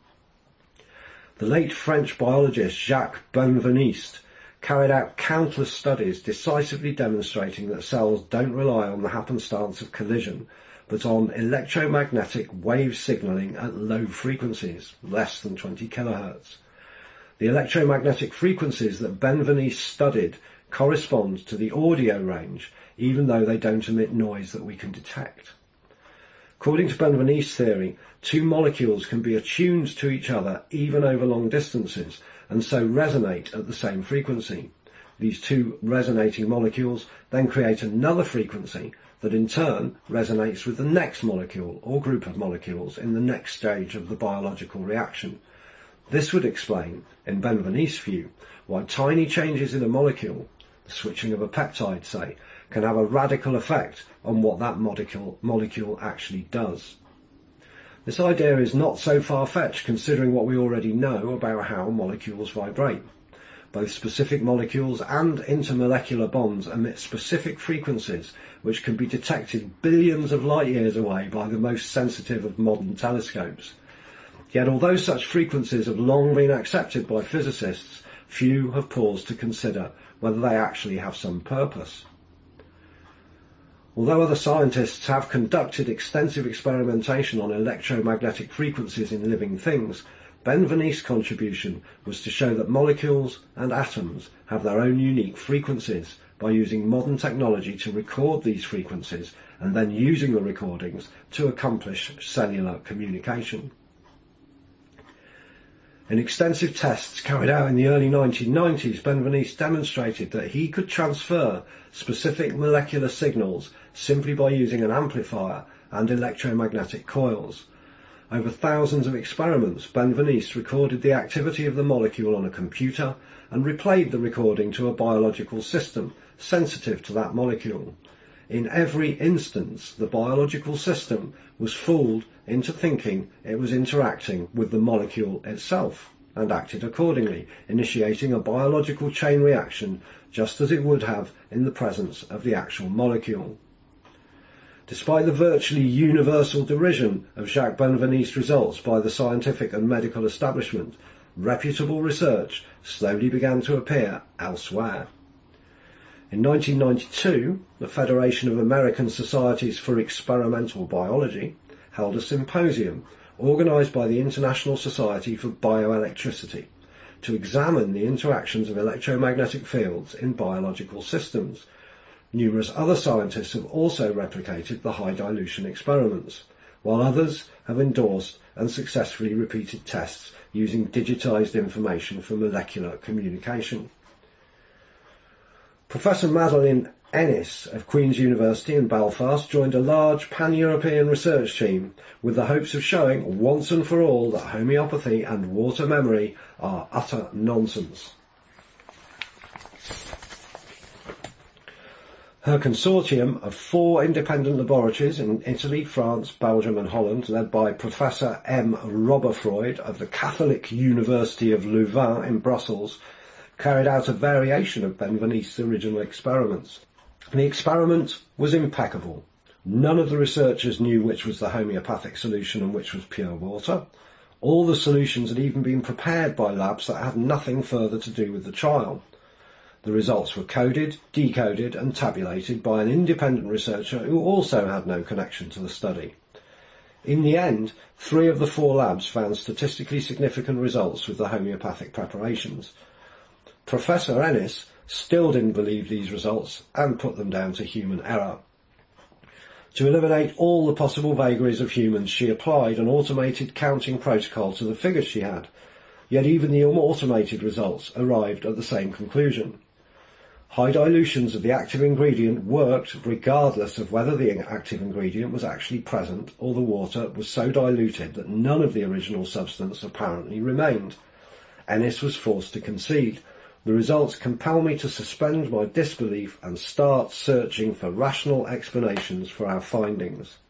The late French biologist Jacques Benveniste carried out countless studies decisively demonstrating that cells don't rely on the happenstance of collision, but on electromagnetic wave signalling at low frequencies, less than 20 kHz. The electromagnetic frequencies that Benveniste studied correspond to the audio range, even though they don't emit noise that we can detect. According to Benveniste's theory, two molecules can be attuned to each other even over long distances, and so resonate at the same frequency. These two resonating molecules then create another frequency that in turn resonates with the next molecule or group of molecules in the next stage of the biological reaction. This would explain, in Benveniste's view, why tiny changes in a molecule, the switching of a peptide, say, can have a radical effect on what that molecule actually does. This idea is not so far-fetched considering what we already know about how molecules vibrate. both specific molecules and intermolecular bonds emit specific frequencies which can be detected billions of light years away by the most sensitive of modern telescopes. Yet although such frequencies have long been accepted by physicists, few have paused to consider whether they actually have some purpose. Although other scientists have conducted extensive experimentation on electromagnetic frequencies in living things, Benveniste's contribution was to show that molecules and atoms have their own unique frequencies by using modern technology to record these frequencies and then using the recordings to accomplish cellular communication. In extensive tests carried out in the early 1990s, Benveniste demonstrated that he could transfer specific molecular signals simply by using an amplifier and electromagnetic coils. Over thousands of experiments, Benveniste recorded the activity of the molecule on a computer and replayed the recording to a biological system sensitive to that molecule. In every instance, the biological system was fooled into thinking it was interacting with the molecule itself and acted accordingly, initiating a biological chain reaction just as it would have in the presence of the actual molecule. Despite the virtually universal derision of Jacques Benveniste's results by the scientific and medical establishment, reputable research slowly began to appear elsewhere. In 1992, the Federation of American Societies for Experimental Biology held a symposium organised by the International Society for Bioelectricity to examine the interactions of electromagnetic fields in biological systems. Numerous other scientists have also replicated the high dilution experiments, while others have endorsed and successfully repeated tests using digitised information for molecular communication. Professor Madeleine Ennis of Queen's University in Belfast joined a large pan-European research team with the hopes of showing once and for all that homeopathy and water memory are utter nonsense. Her consortium of 4 independent laboratories in Italy, France, Belgium and Holland, led by Professor M. Robberfreud of the Catholic University of Louvain in Brussels, carried out a variation of Benveniste's original experiments. The experiment was impeccable. None of the researchers knew which was the homeopathic solution and which was pure water. All the solutions had even been prepared by labs that had nothing further to do with the trial. The results were coded, decoded and tabulated by an independent researcher who also had no connection to the study. In the end, 3 of the 4 labs found statistically significant results with the homeopathic preparations. Professor Ennis still didn't believe these results and put them down to human error. To eliminate all the possible vagaries of humans, she applied an automated counting protocol to the figures she had, yet even the automated results arrived at the same conclusion. High dilutions of the active ingredient worked regardless of whether the active ingredient was actually present or the water was so diluted that none of the original substance apparently remained. Ennis was forced to concede. The results compel me to suspend my disbelief and start searching for rational explanations for our findings.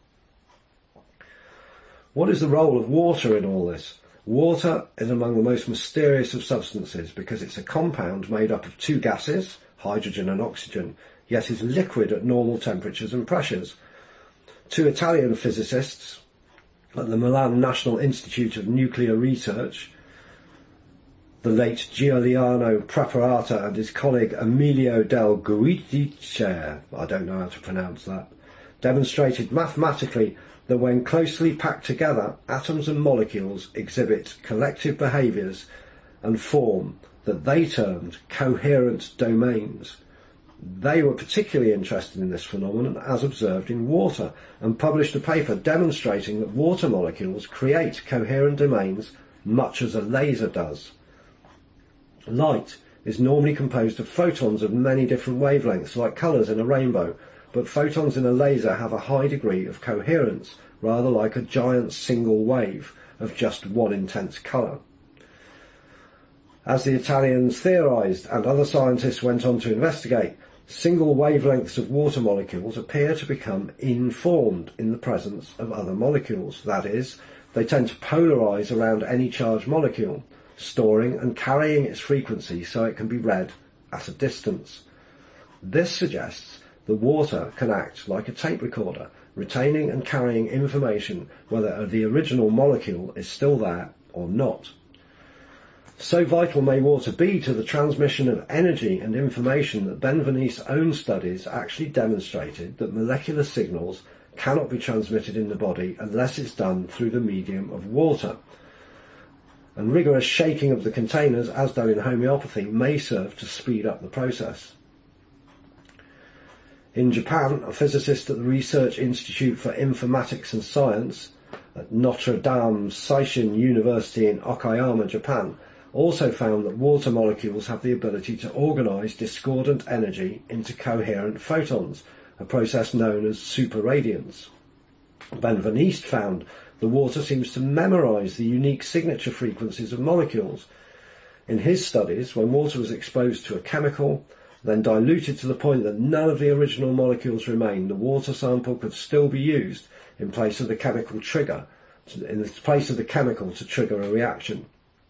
What is the role of water in all this? Water is among the most mysterious of substances because it's a compound made up of 2 gases, hydrogen and oxygen, yet is liquid at normal temperatures and pressures. 2 Italian physicists at the Milan National Institute of Nuclear Research, the late Giuliano Preparata and his colleague Emilio del Guidice, I don't know how to pronounce that, demonstrated mathematically that when closely packed together, atoms and molecules exhibit collective behaviours and form that they termed coherent domains. They were particularly interested in this phenomenon as observed in water and published a paper demonstrating that water molecules create coherent domains much as a laser does. Light is normally composed of photons of many different wavelengths, like colours in a rainbow, but photons in a laser have a high degree of coherence, rather like a giant single wave of just one intense colour. As the Italians theorised and other scientists went on to investigate, single wavelengths of water molecules appear to become informed in the presence of other molecules. That is, they tend to polarise around any charged molecule. storing and carrying its frequency so it can be read at a distance. This suggests that water can act like a tape recorder, retaining and carrying information whether the original molecule is still there or not. So vital may water be to the transmission of energy and information that Benveniste's own studies actually demonstrated that molecular signals cannot be transmitted in the body unless it's done through the medium of water. And rigorous shaking of the containers, as though in homeopathy, may serve to speed up the process. In Japan, a physicist at the Research Institute for Informatics and Science at Notre Dame Seishin University in Okayama, Japan, also found that water molecules have the ability to organise discordant energy into coherent photons, a process known as superradiance. Benveniste found the water seems to memorise the unique signature frequencies of molecules. In his studies, when water was exposed to a chemical, then diluted to the point that none of the original molecules remained, the water sample could still be used in place of the chemical trigger, in place of the chemical to trigger a reaction.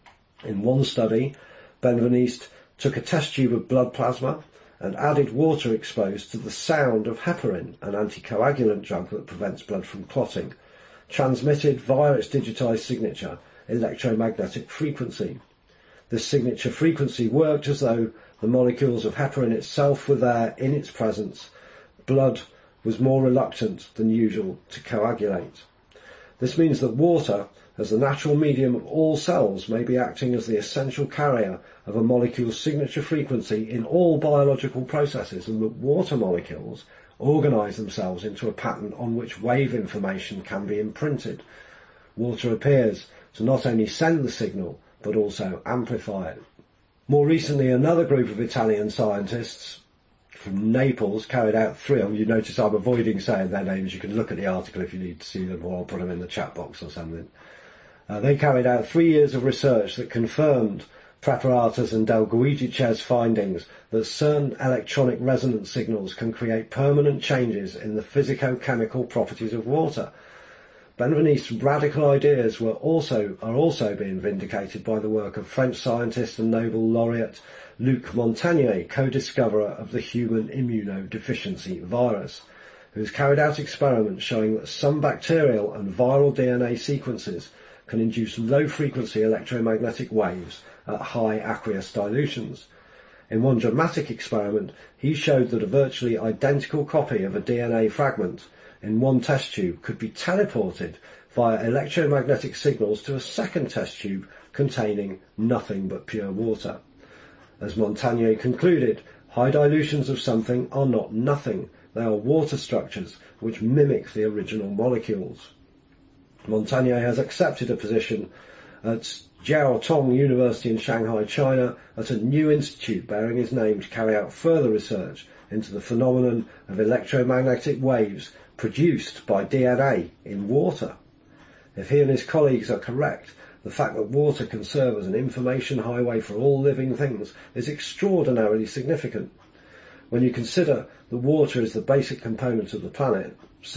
In one study, Benveniste took a test tube of blood plasma and added water exposed to the sound of heparin, an anticoagulant drug that prevents blood from clotting, transmitted via its digitised signature electromagnetic frequency. This signature frequency worked as though the molecules of heparin itself were there in its presence. Blood was more reluctant than usual to coagulate. This means that water, as the natural medium of all cells, may be acting as the essential carrier of a molecule's signature frequency in all biological processes, and that water molecules organise themselves into a pattern on which wave information can be imprinted. Water appears to not only send the signal, but also amplify it. More recently, another group of Italian scientists from Naples carried out you notice I'm avoiding saying their names, you can look at the article if you need to see them, or I'll put them in the chat box or something. They carried out 3 years of research that confirmed Preparatus and Del Guidice's findings that certain electronic resonance signals can create permanent changes in the physico-chemical properties of water. Benveniste's radical ideas are also being vindicated by the work of French scientist and Nobel laureate Luc Montagnier, co-discoverer of the human immunodeficiency virus, who has carried out experiments showing that some bacterial and viral DNA sequences can induce low-frequency electromagnetic waves at high aqueous dilutions. In one dramatic experiment, he showed that a virtually identical copy of a DNA fragment in one test tube could be teleported via electromagnetic signals to a second test tube containing nothing but pure water. As Montagnier concluded, high dilutions of something are not nothing. They are water structures which mimic the original molecules. Montagnier has accepted a position at Jiaotong University in Shanghai, China, at a new institute bearing his name to carry out further research into the phenomenon of electromagnetic waves produced by DNA in water. If he and his colleagues are correct, the fact that water can serve as an information highway for all living things is extraordinarily significant. When you consider that water is the basic component of the planet,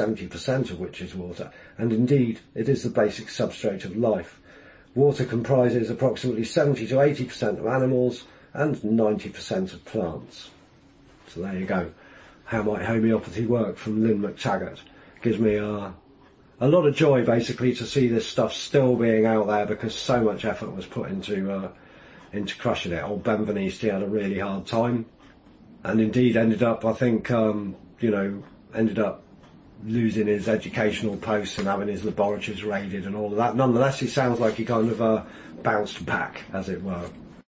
70% of which is water, and indeed it is the basic substrate of life. Water comprises approximately 70 to 80% of animals and 90% of plants. So there you go. How might homeopathy work from Lynn McTaggart. Gives me a lot of joy basically to see this stuff still being out there, because so much effort was put into crushing it. Old Benveniste had a really hard time, and indeed ended up, I think, ended up losing his educational posts and having his laboratories raided and all of that. Nonetheless, he sounds like he kind of bounced back, as it were.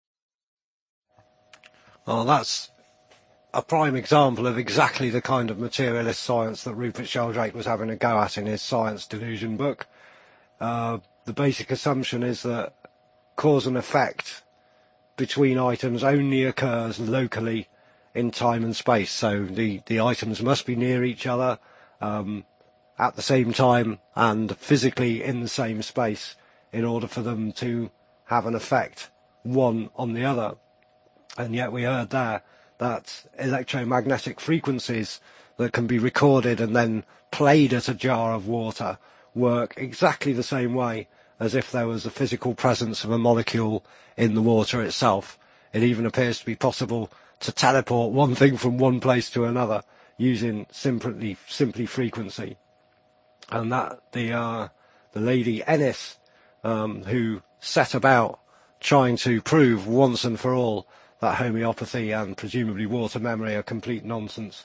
Oh, that's a prime example of exactly the kind of materialist science that Rupert Sheldrake was having a go at in his Science Delusion book. The basic assumption is that cause and effect between items only occurs locally in time and space. So the items must be near each other, at the same time and physically in the same space in order for them to have an effect one on the other. And yet we heard there that electromagnetic frequencies that can be recorded and then played at a jar of water work exactly the same way as if there was a physical presence of a molecule in the water itself. It even appears to be possible to teleport one thing from one place to another using simply frequency. And that the lady Ennis, who set about trying to prove once and for all that homeopathy and presumably water memory are complete nonsense,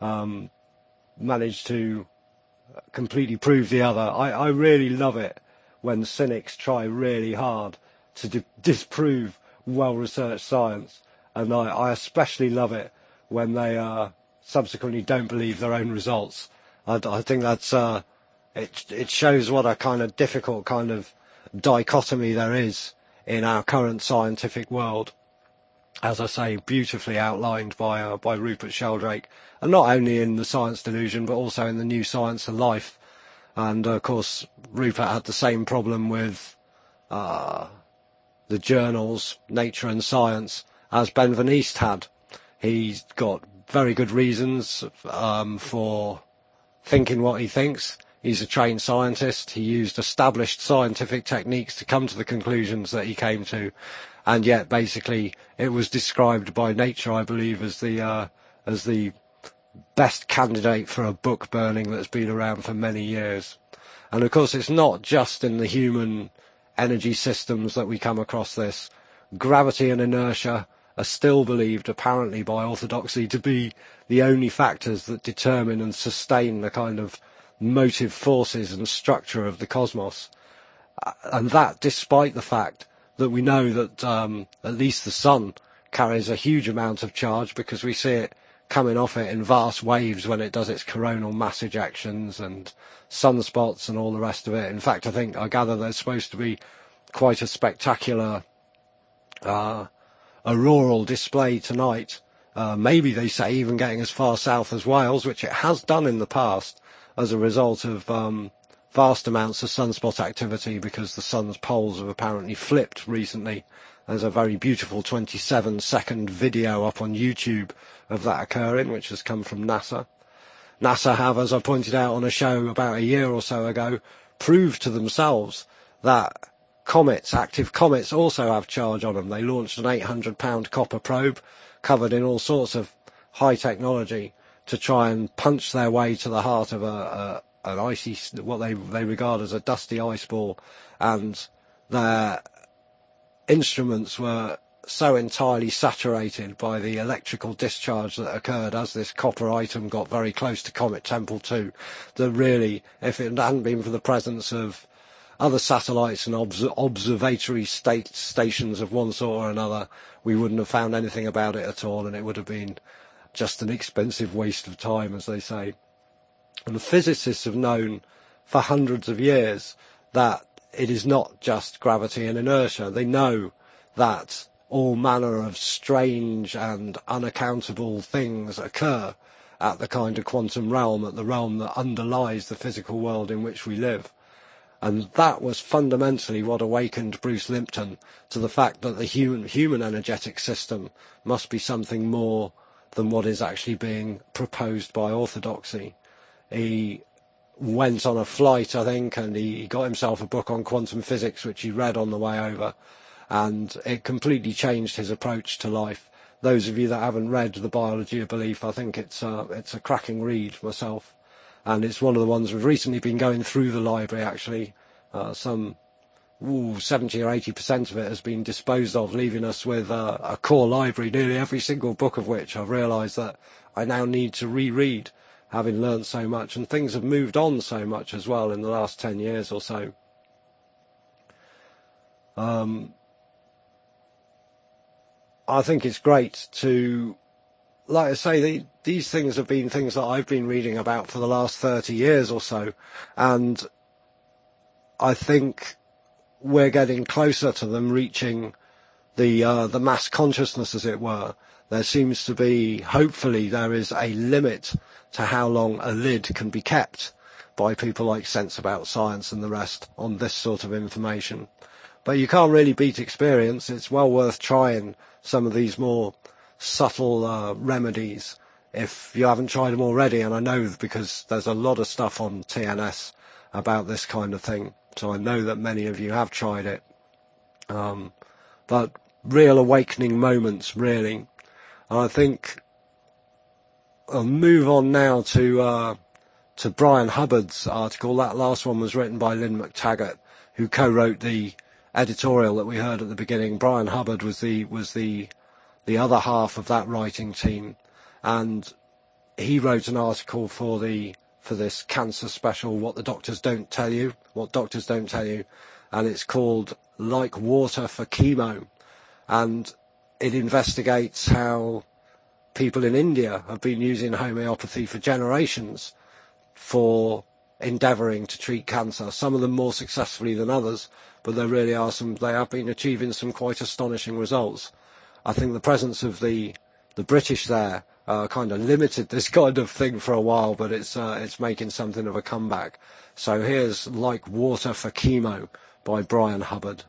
managed to completely prove the other. I really love it when cynics try really hard to disprove well-researched science, and I especially love it when they subsequently don't believe their own results. I think that's it shows what a kind of difficult kind of dichotomy there is in our current scientific world. As I say, beautifully outlined by Rupert Sheldrake, and not only in The Science Delusion, but also in The New Science of Life. And of course, Rupert had the same problem with the journals Nature and Science as Ben Van East had. He's got very good reasons for thinking what he thinks. He's a trained scientist. He used established scientific techniques to come to the conclusions that he came to, and yet basically it was described by Nature, I believe, as the best candidate for a book burning that's been around for many years. And of course, it's not just in the human energy systems that we come across this. Gravity and inertia are still believed, apparently by orthodoxy, to be the only factors that determine and sustain the kind of motive forces and structure of the cosmos. And that despite the fact that we know that at least the sun carries a huge amount of charge, because we see it coming off it in vast waves when it does its coronal mass ejections and sunspots and all the rest of it. In fact, I gather there's supposed to be quite a spectacular auroral display tonight. Maybe they say even getting as far south as Wales, which it has done in the past as a result of vast amounts of sunspot activity, because the sun's poles have apparently flipped recently. There's a very beautiful 27-second video up on YouTube of that occurring, which has come from NASA. NASA have, as I pointed out on a show about a year or so ago, proved to themselves that comets, active comets, also have charge on them. They launched an 800-pound copper probe covered in all sorts of high technology to try and punch their way to the heart of an icy, what they regard as a dusty ice ball, and their instruments were so entirely saturated by the electrical discharge that occurred as this copper item got very close to Comet Tempel 2, that really, if it hadn't been for the presence of other satellites and observatory stations of one sort or another, we wouldn't have found anything about it at all, and it would have been just an expensive waste of time, as they say. And the physicists have known for hundreds of years that it is not just gravity and inertia. They know that all manner of strange and unaccountable things occur at the kind of quantum realm, at the realm that underlies the physical world in which we live. And that was fundamentally what awakened Bruce Lipton to the fact that the human energetic system must be something more than what is actually being proposed by orthodoxy. He went on a flight, I think, and he got himself a book on quantum physics, which he read on the way over, and it completely changed his approach to life. Those of you that haven't read The Biology of Belief, I think it's a cracking read myself, and it's one of the ones we've recently been going through the library, actually. Some 70 or 80% of it has been disposed of, leaving us with a core library, nearly every single book of which I've realised that I now need to reread, having learned so much, and things have moved on so much as well in the last 10 years or so. I think it's great to, like I say, these things have been things that I've been reading about for the last 30 years or so, and I think we're getting closer to them reaching the mass consciousness, as it were. There seems to be, hopefully, there is a limit to how long a lid can be kept by people like Sense About Science and the rest on this sort of information. But you can't really beat experience. It's well worth trying some of these more subtle remedies if you haven't tried them already. And I know because there's a lot of stuff on TNS about this kind of thing. so I know that many of you have tried it. But real awakening moments, really. And I think I'll move on now to Brian Hubbard's article. That last one was written by Lynn McTaggart, who co-wrote the editorial that we heard at the beginning. Brian Hubbard was the other half of that writing team, and he wrote an article for this cancer special, What Doctors Don't Tell You, and it's called Like Water for Chemo, and it investigates how people in India have been using homeopathy for generations for endeavouring to treat cancer, some of them more successfully than others, but they have been achieving some quite astonishing results. I think the presence of the British there kind of limited this kind of thing for a while, but it's making something of a comeback. So here's Like Water for Chemo by Brian Hubbard.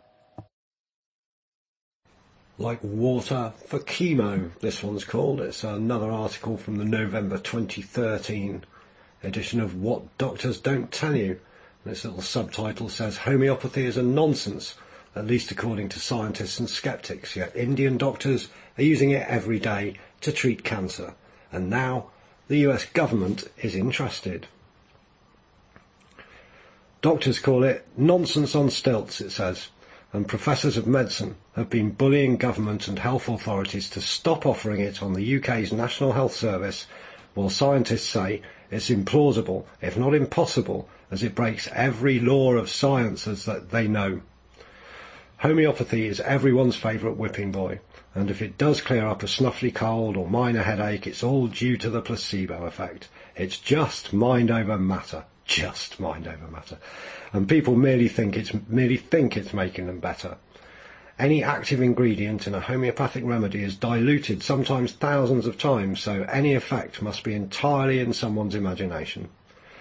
Like Water for Chemo, this one's called. It's another article from the November 2013 edition of What Doctors Don't Tell You. This little subtitle says, Homeopathy is a nonsense, at least according to scientists and skeptics, yet Indian doctors are using it every day to treat cancer. And now the US government is interested. Doctors call it nonsense on stilts, it says, and professors of medicine have been bullying government and health authorities to stop offering it on the UK's National Health Service, while scientists say it's implausible, if not impossible, as it breaks every law of science as that they know. Homeopathy is everyone's favourite whipping boy, and if it does clear up a snuffly cold or minor headache, it's all due to the placebo effect. It's just mind over matter. Just mind over matter. And people merely think it's making them better. Any active ingredient in a homeopathic remedy is diluted sometimes thousands of times, so any effect must be entirely in someone's imagination.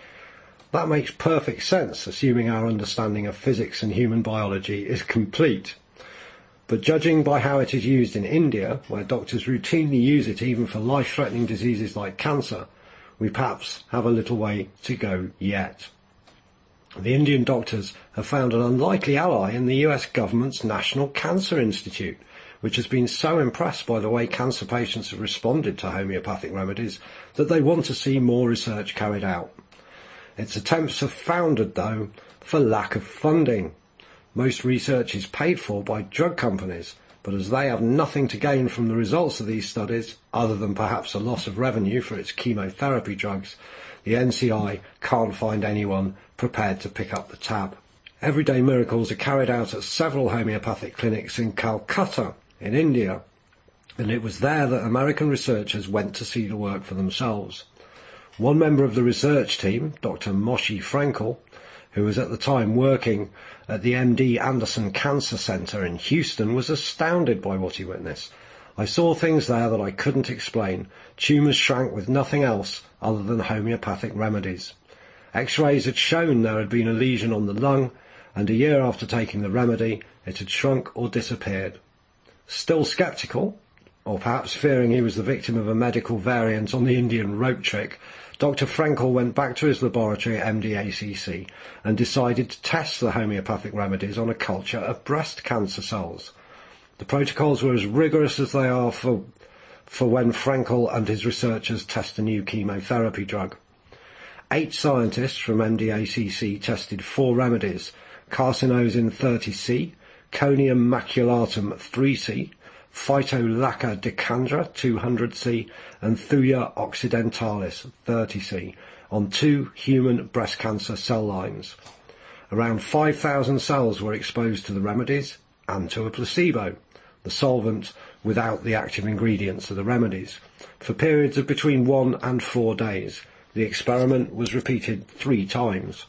That makes perfect sense, assuming our understanding of physics and human biology is complete. But judging by how it is used in India, where doctors routinely use it even for life-threatening diseases like cancer, we perhaps have a little way to go yet. The Indian doctors have found an unlikely ally in the US government's National Cancer Institute, which has been so impressed by the way cancer patients have responded to homeopathic remedies that they want to see more research carried out. Its attempts have foundered, though, for lack of funding. Most research is paid for by drug companies, but as they have nothing to gain from the results of these studies, other than perhaps a loss of revenue for its chemotherapy drugs, the NCI can't find anyone prepared to pick up the tab. Everyday miracles are carried out at several homeopathic clinics in Calcutta, in India, and it was there that American researchers went to see the work for themselves. One member of the research team, Dr. Moshe Frankel, who was at the time working at the MD Anderson Cancer Center in Houston, was astounded by what he witnessed. I saw things there that I couldn't explain. Tumours shrank with nothing else other than homeopathic remedies. X-rays had shown there had been a lesion on the lung, and a year after taking the remedy, it had shrunk or disappeared. Still sceptical, or perhaps fearing he was the victim of a medical variant on the Indian rope trick, Dr. Frankel went back to his laboratory at MDACC and decided to test the homeopathic remedies on a culture of breast cancer cells. The protocols were as rigorous as they are for when Frankel and his researchers test a new chemotherapy drug. 8 scientists from MDACC tested 4 remedies: carcinosin 30C, conium maculatum 3C, Phytolacca decandra 200C, and Thuja occidentalis 30C, on 2 human breast cancer cell lines. Around 5,000 cells were exposed to the remedies and to a placebo, the solvent without the active ingredients of the remedies, for periods of between 1 and 4 days. The experiment was repeated 3 times.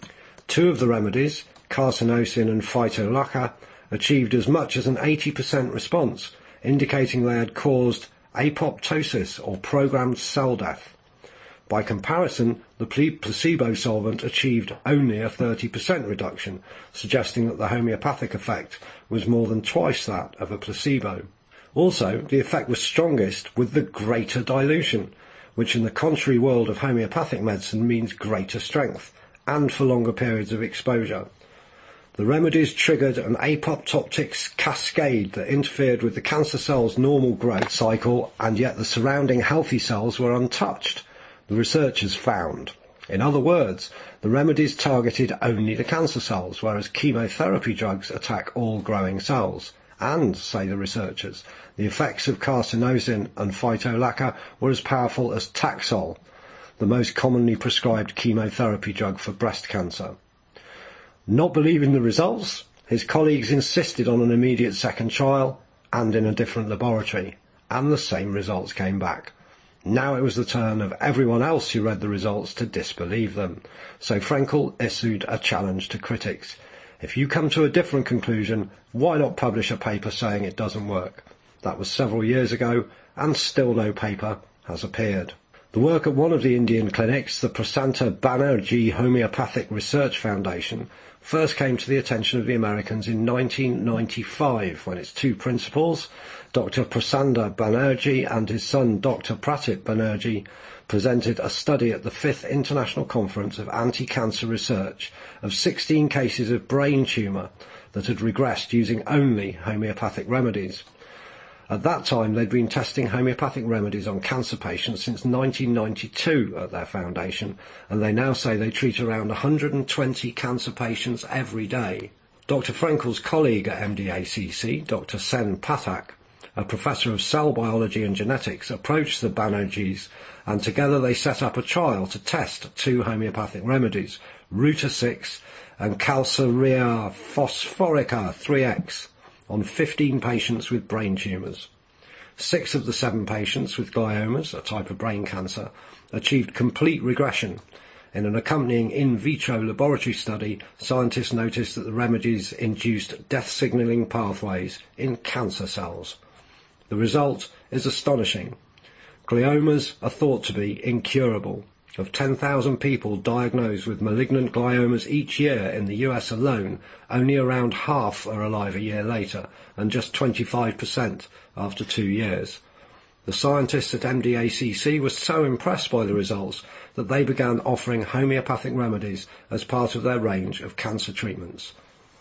2 of the remedies, carcinosin and Phytolacca, achieved as much as an 80% response, indicating they had caused apoptosis or programmed cell death. By comparison, the placebo solvent achieved only a 30% reduction, suggesting that the homeopathic effect was more than twice that of a placebo. Also, the effect was strongest with the greater dilution, which in the contrary world of homeopathic medicine means greater strength, and for longer periods of exposure. The remedies triggered an apoptotic cascade that interfered with the cancer cell's normal growth cycle, and yet the surrounding healthy cells were untouched, the researchers found. In other words, the remedies targeted only the cancer cells, whereas chemotherapy drugs attack all growing cells. And, say the researchers, the effects of carcinosin and phytolacca were as powerful as Taxol, the most commonly prescribed chemotherapy drug for breast cancer. Not believing the results, his colleagues insisted on an immediate second trial and in a different laboratory, and the same results came back. Now it was the turn of everyone else who read the results to disbelieve them. So Frenkel issued a challenge to critics. If you come to a different conclusion, why not publish a paper saying it doesn't work? That was several years ago, and still no paper has appeared. The work at one of the Indian clinics, the Prasanta Banerjee Homeopathic Research Foundation, first came to the attention of the Americans in 1995 when its two principals, Dr. Prasanta Banerjee and his son Dr. Pratip Banerjee, presented a study at the 5th International Conference of Anti-Cancer Research of 16 cases of brain tumour that had regressed using only homeopathic remedies. At that time, they'd been testing homeopathic remedies on cancer patients since 1992 at their foundation, and they now say they treat around 120 cancer patients every day. Dr. Frenkel's colleague at MDACC, Dr. Sen Pathak, a professor of cell biology and genetics, approached the Banerjees, and together they set up a trial to test two homeopathic remedies, Ruta 6 and Calcarea phosphorica 3X, on 15 patients with brain tumours. 6 of the 7 patients with gliomas, a type of brain cancer, achieved complete regression. In an accompanying in vitro laboratory study, scientists noticed that the remedies induced death signalling pathways in cancer cells. The result is astonishing. Gliomas are thought to be incurable. Of 10,000 people diagnosed with malignant gliomas each year in the US alone, only around half are alive a year later, and just 25% after 2 years. The scientists at MDACC were so impressed by the results that they began offering homeopathic remedies as part of their range of cancer treatments.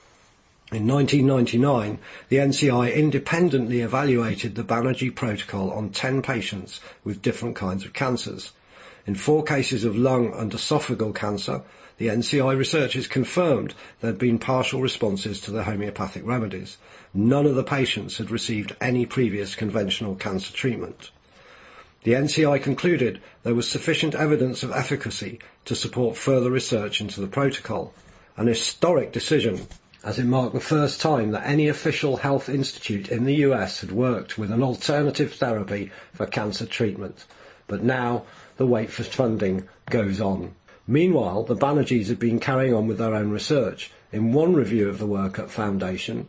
In 1999, the NCI independently evaluated the Banerjee protocol on 10 patients with different kinds of cancers. In 4 cases of lung and esophageal cancer, the NCI researchers confirmed there had been partial responses to the homeopathic remedies. None of the patients had received any previous conventional cancer treatment. The NCI concluded there was sufficient evidence of efficacy to support further research into the protocol, an historic decision, as it marked the first time that any official health institute in the US had worked with an alternative therapy for cancer treatment. But now the wait for funding goes on. Meanwhile, the Banerjees had been carrying on with their own research. In one review of the work at Foundation,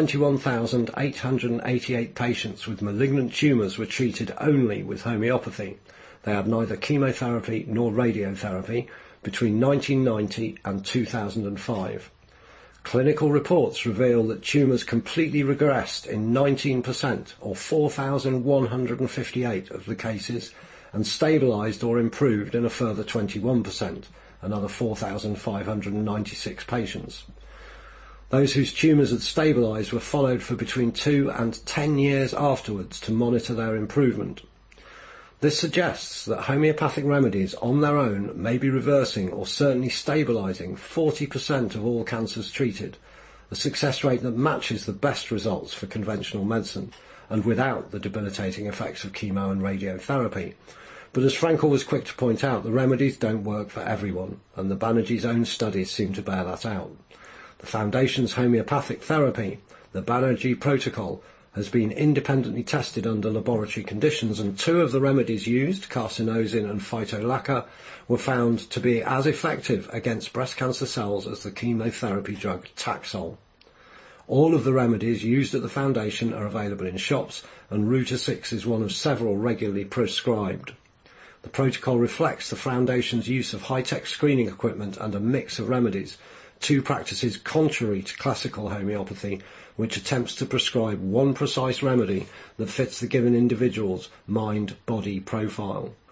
21,888 patients with malignant tumours were treated only with homeopathy. They had neither chemotherapy nor radiotherapy between 1990 and 2005. Clinical reports reveal that tumours completely regressed in 19%, or 4,158 of the cases, and stabilised or improved in a further 21%, another 4,596 patients. Those whose tumours had stabilised were followed for between 2 and 10 years afterwards to monitor their improvement. This suggests that homeopathic remedies on their own may be reversing or certainly stabilising 40% of all cancers treated, a success rate that matches the best results for conventional medicine, and without the debilitating effects of chemo and radiotherapy. But as Frenkel was quick to point out, the remedies don't work for everyone, and the Banerjee's own studies seem to bear that out. The Foundation's homeopathic therapy, the Banerjee protocol, has been independently tested under laboratory conditions, and 2 of the remedies used, carcinosin and phytolacca, were found to be as effective against breast cancer cells as the chemotherapy drug Taxol. All of the remedies used at the Foundation are available in shops, and Ruta 6 is one of several regularly prescribed. The protocol reflects the Foundation's use of high-tech screening equipment and a mix of remedies, 2 practices contrary to classical homeopathy, which attempts to prescribe one precise remedy that fits the given individual's mind-body profile.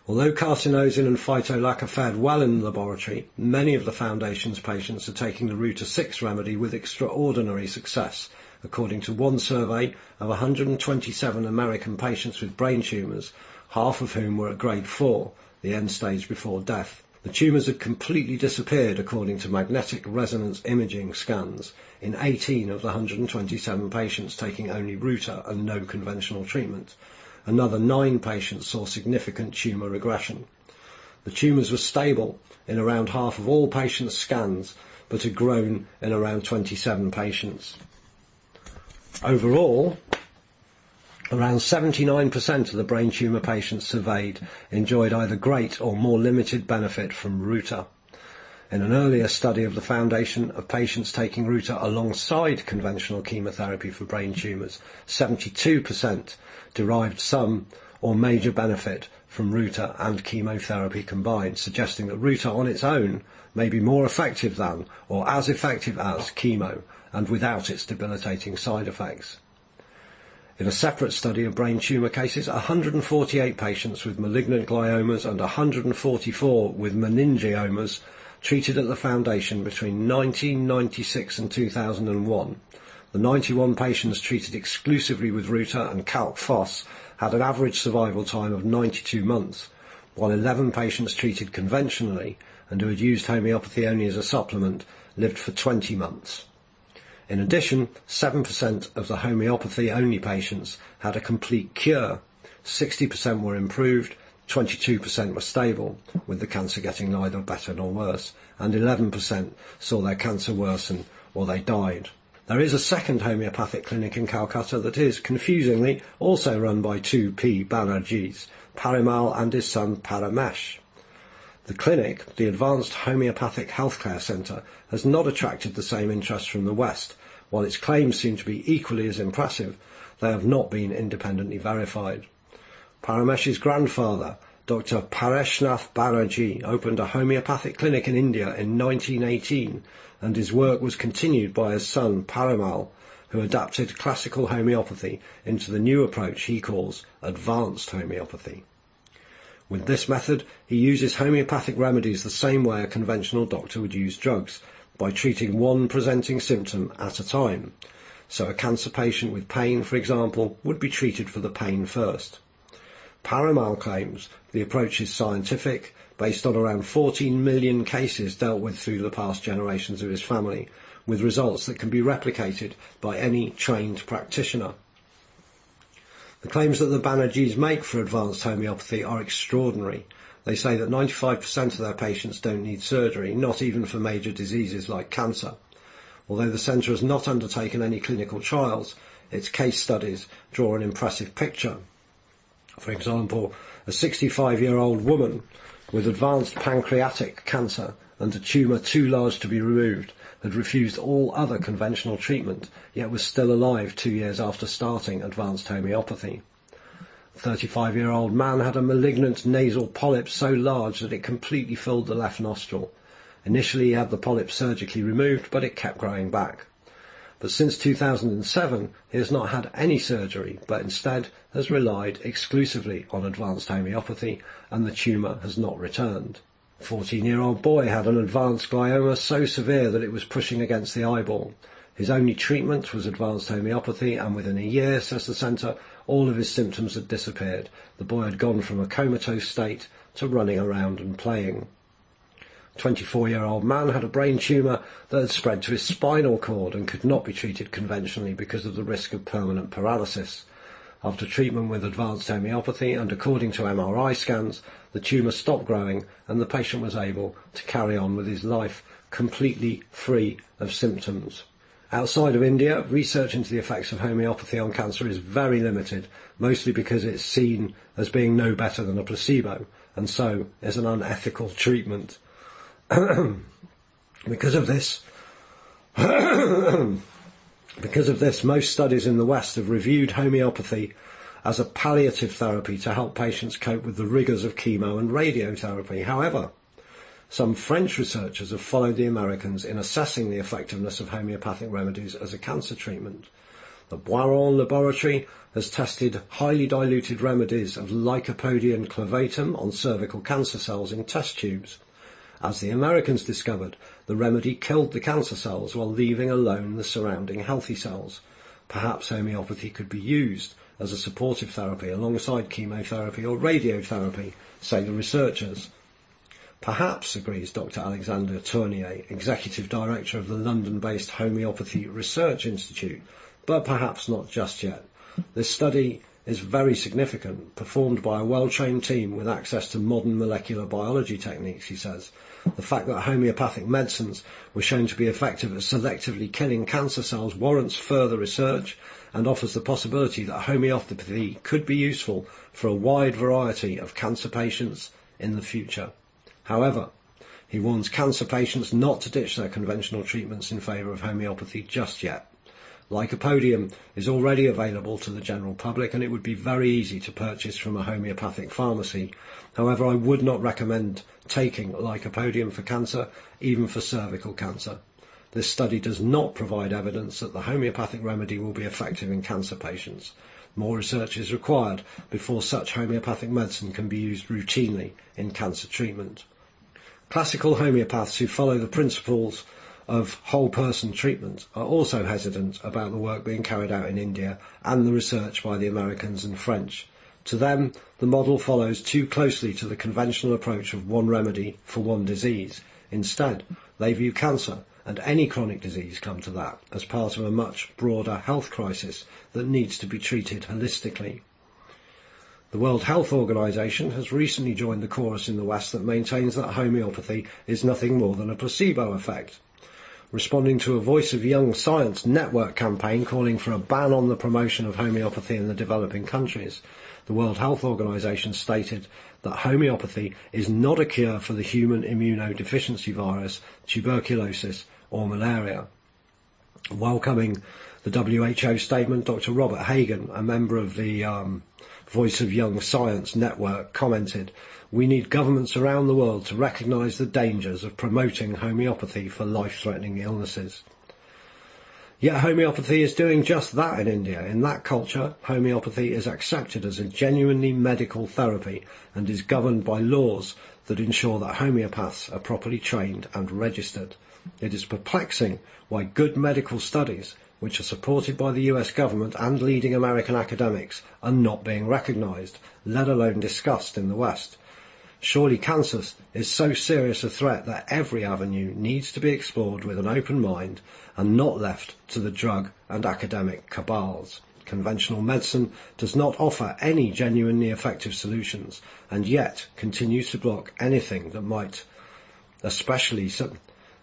Although carcinosin and phytolacca fared well in the laboratory, many of the Foundation's patients are taking the Ruta-6 remedy with extraordinary success, according to one survey of 127 American patients with brain tumours, half of whom were at grade 4, the end stage before death. The tumours had completely disappeared, according to magnetic resonance imaging scans, in 18 of the 127 patients taking only Ruta and no conventional treatment. Another 9 patients saw significant tumour regression. The tumours were stable in around half of all patients' scans, but had grown in around 27 patients. Overall, around 79% of the brain tumour patients surveyed enjoyed either great or more limited benefit from Ruta. In an earlier study of the Foundation of patients taking Ruta alongside conventional chemotherapy for brain tumours, 72% derived some or major benefit from Ruta and chemotherapy combined, suggesting that Ruta on its own may be more effective than or as effective as chemo and without its debilitating side effects. In a separate study of brain tumour cases, 148 patients with malignant gliomas and 144 with meningiomas treated at the Foundation between 1996 and 2001. The 91 patients treated exclusively with Ruta and Calc-Phos had an average survival time of 92 months, while 11 patients treated conventionally and who had used homeopathy only as a supplement lived for 20 months. In addition, 7% of the homeopathy-only patients had a complete cure, 60% were improved, 22% were stable, with the cancer getting neither better nor worse, and 11% saw their cancer worsen or they died. There is a second homeopathic clinic in Calcutta that is, confusingly, also run by two P. Banerjees, Parimal and his son Paramesh. The clinic, the Advanced Homeopathic Healthcare Centre, has not attracted the same interest from the West. While its claims seem to be equally as impressive, they have not been independently verified. Paramesh's grandfather, Dr. Pareshnath Banerjee, opened a homeopathic clinic in India in 1918, and his work was continued by his son Parimal, who adapted classical homeopathy into the new approach he calls advanced homeopathy. With this method, he uses homeopathic remedies the same way a conventional doctor would use drugs, by treating one presenting symptom at a time. So a cancer patient with pain, for example, would be treated for the pain first. Parimal claims the approach is scientific, based on around 14 million cases dealt with through the past generations of his family, with results that can be replicated by any trained practitioner. The claims that the Banerjees make for advanced homeopathy are extraordinary. They say that 95% of their patients don't need surgery, not even for major diseases like cancer. Although the centre has not undertaken any clinical trials, its case studies draw an impressive picture. For example, a 65-year-old woman with advanced pancreatic cancer and a tumour too large to be removed had refused all other conventional treatment, yet was still alive 2 years after starting advanced homeopathy. A 35-year-old man had a malignant nasal polyp so large that it completely filled the left nostril. Initially he had the polyp surgically removed, but it kept growing back. But since 2007 he has not had any surgery, but instead has relied exclusively on advanced homeopathy, and the tumour has not returned. A 14-year-old boy had an advanced glioma so severe that it was pushing against the eyeball. His only treatment was advanced homeopathy, and within a year, says the centre, all of his symptoms had disappeared. The boy had gone from a comatose state to running around and playing. A 24-year-old man had a brain tumour that had spread to his spinal cord and could not be treated conventionally because of the risk of permanent paralysis. After treatment with advanced homeopathy and according to MRI scans, the tumour stopped growing and the patient was able to carry on with his life completely free of symptoms. Outside of India, research into the effects of homeopathy on cancer is very limited, mostly because it's seen as being no better than a placebo, and so is an unethical treatment. Because of this, most studies in the West have reviewed homeopathy as a palliative therapy to help patients cope with the rigours of chemo and radiotherapy. However, some French researchers have followed the Americans in assessing the effectiveness of homeopathic remedies as a cancer treatment. The Boiron laboratory has tested highly diluted remedies of Lycopodium clavatum on cervical cancer cells in test tubes. As the Americans discovered, the remedy killed the cancer cells while leaving alone the surrounding healthy cells. Perhaps homeopathy could be used as a supportive therapy alongside chemotherapy or radiotherapy, say the researchers. Perhaps, agrees Dr. Alexander Tournier, Executive Director of the London-based Homeopathy Research Institute, but perhaps not just yet. This study is very significant, performed by a well-trained team with access to modern molecular biology techniques, he says. The fact that homeopathic medicines were shown to be effective at selectively killing cancer cells warrants further research and offers the possibility that homeopathy could be useful for a wide variety of cancer patients in the future. However, he warns cancer patients not to ditch their conventional treatments in favour of homeopathy just yet. Lycopodium is already available to the general public and it would be very easy to purchase from a homeopathic pharmacy. However, I would not recommend taking Lycopodium for cancer, even for cervical cancer. This study does not provide evidence that the homeopathic remedy will be effective in cancer patients. More research is required before such homeopathic medicine can be used routinely in cancer treatment. Classical homeopaths who follow the principles of whole-person treatment are also hesitant about the work being carried out in India and the research by the Americans and French. To them, the model follows too closely to the conventional approach of one remedy for one disease. Instead, they view cancer, and any chronic disease come to that, as part of a much broader health crisis that needs to be treated holistically. The World Health Organization has recently joined the chorus in the West that maintains that homeopathy is nothing more than a placebo effect. Responding to a Voice of Young Science network campaign calling for a ban on the promotion of homeopathy in the developing countries, the World Health Organization stated that homeopathy is not a cure for the human immunodeficiency virus, tuberculosis or malaria. Welcoming the WHO statement, Dr. Robert Hagan, a member of the Voice of Young Science network, commented, "We need governments around the world to recognise the dangers of promoting homeopathy for life-threatening illnesses." Yet homeopathy is doing just that in India. In that culture, homeopathy is accepted as a genuinely medical therapy and is governed by laws that ensure that homeopaths are properly trained and registered. It is perplexing why good medical studies, which are supported by the US government and leading American academics, are not being recognised, let alone discussed in the West. Surely cancer is so serious a threat that every avenue needs to be explored with an open mind and not left to the drug and academic cabals. Conventional medicine does not offer any genuinely effective solutions and yet continues to block anything that might, especially something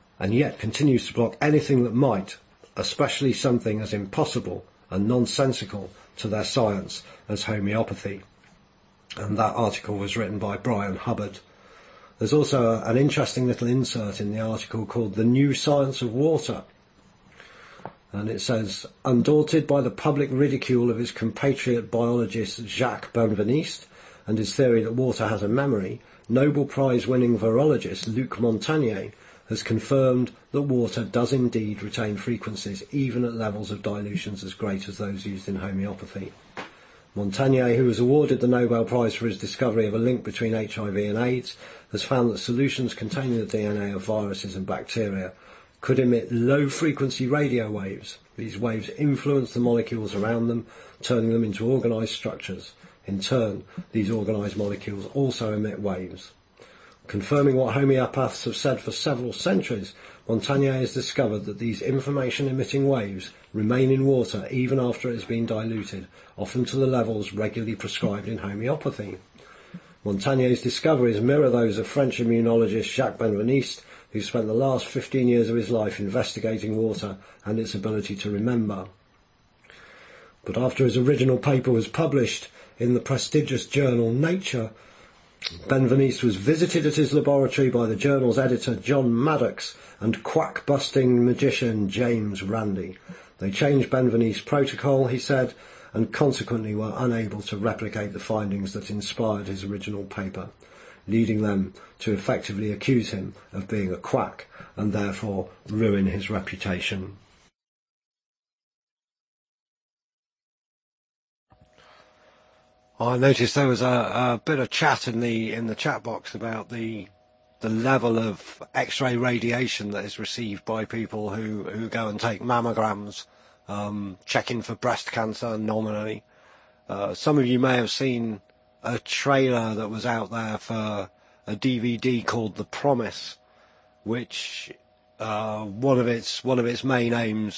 as impossible and nonsensical to their science as homeopathy. And that article was written by Brian Hubbard. There's also an interesting little insert in the article called "The New Science of Water." And it says, undaunted by the public ridicule of his compatriot biologist Jacques Benveniste and his theory that water has a memory, Nobel Prize-winning virologist Luc Montagnier has confirmed that water does indeed retain frequencies even at levels of dilutions as great as those used in homeopathy. Montagnier, who was awarded the Nobel Prize for his discovery of a link between HIV and AIDS, has found that solutions containing the DNA of viruses and bacteria could emit low-frequency radio waves. These waves influence the molecules around them, turning them into organised structures. In turn, these organised molecules also emit waves. Confirming what homeopaths have said for several centuries, Montagnier has discovered that these information-emitting waves remain in water even after it has been diluted, often to the levels regularly prescribed in homeopathy. Montagnier's discoveries mirror those of French immunologist Jacques Benveniste, who spent the last 15 years of his life investigating water and its ability to remember. But after his original paper was published in the prestigious journal Nature, Benveniste was visited at his laboratory by the journal's editor John Maddox and quack-busting magician James Randi. They changed Benveniste's protocol, he said, and consequently were unable to replicate the findings that inspired his original paper, leading them to effectively accuse him of being a quack and therefore ruin his reputation. I noticed there was a bit of chat in the chat box about the level of X-ray radiation that is received by people who go and take mammograms, checking for breast cancer nominally. Some of you may have seen a trailer that was out there for a DVD called The Promise, which one of its main aims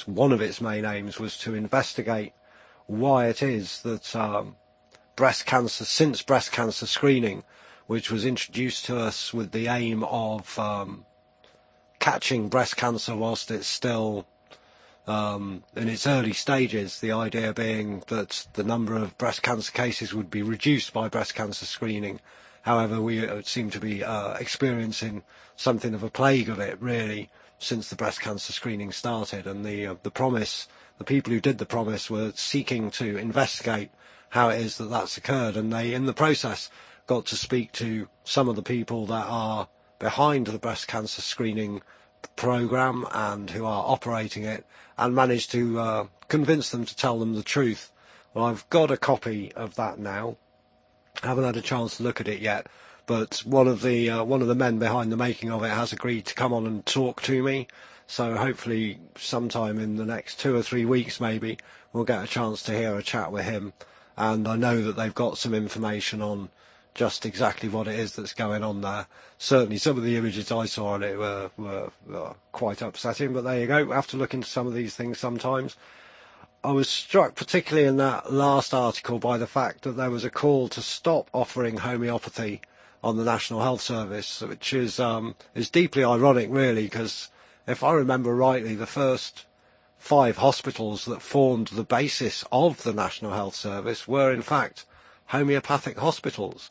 was to investigate why it is that breast cancer screening, which was introduced to us with the aim of catching breast cancer whilst it's still in its early stages, the idea being that the number of breast cancer cases would be reduced by breast cancer screening. However, we seem to be experiencing something of a plague of it, really, since the breast cancer screening started. And the Promise, the people who did The Promise were seeking to investigate how it is that that's occurred, and they, in the process, got to speak to some of the people that are behind the breast cancer screening program and who are operating it, and managed to convince them to tell them the truth. Well, I've got a copy of that now. I haven't had a chance to look at it yet, but one of the men behind the making of it has agreed to come on and talk to me. So hopefully sometime in the next 2 or 3 weeks maybe we'll get a chance to hear a chat with him. And I know that they've got some information on just exactly what it is that's going on there. Certainly some of the images I saw on it were quite upsetting, but there you go. I have to look into some of these things sometimes. I was struck particularly in that last article by the fact that there was a call to stop offering homeopathy on the National Health Service, which is deeply ironic, really, because if I remember rightly, the first 5 hospitals that formed the basis of the National Health Service were in fact homeopathic hospitals.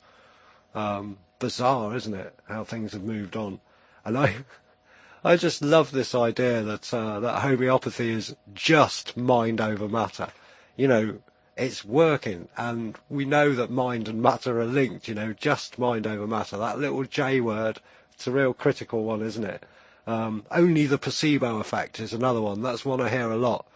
Bizarre, isn't it, how things have moved on? And I just love this idea that that homeopathy is just mind over matter. You know, it's working, and we know that mind and matter are linked. You know, just mind over matter. That little J word, it's a real critical one, isn't it? Only the placebo effect is another one. That's one I hear a lot.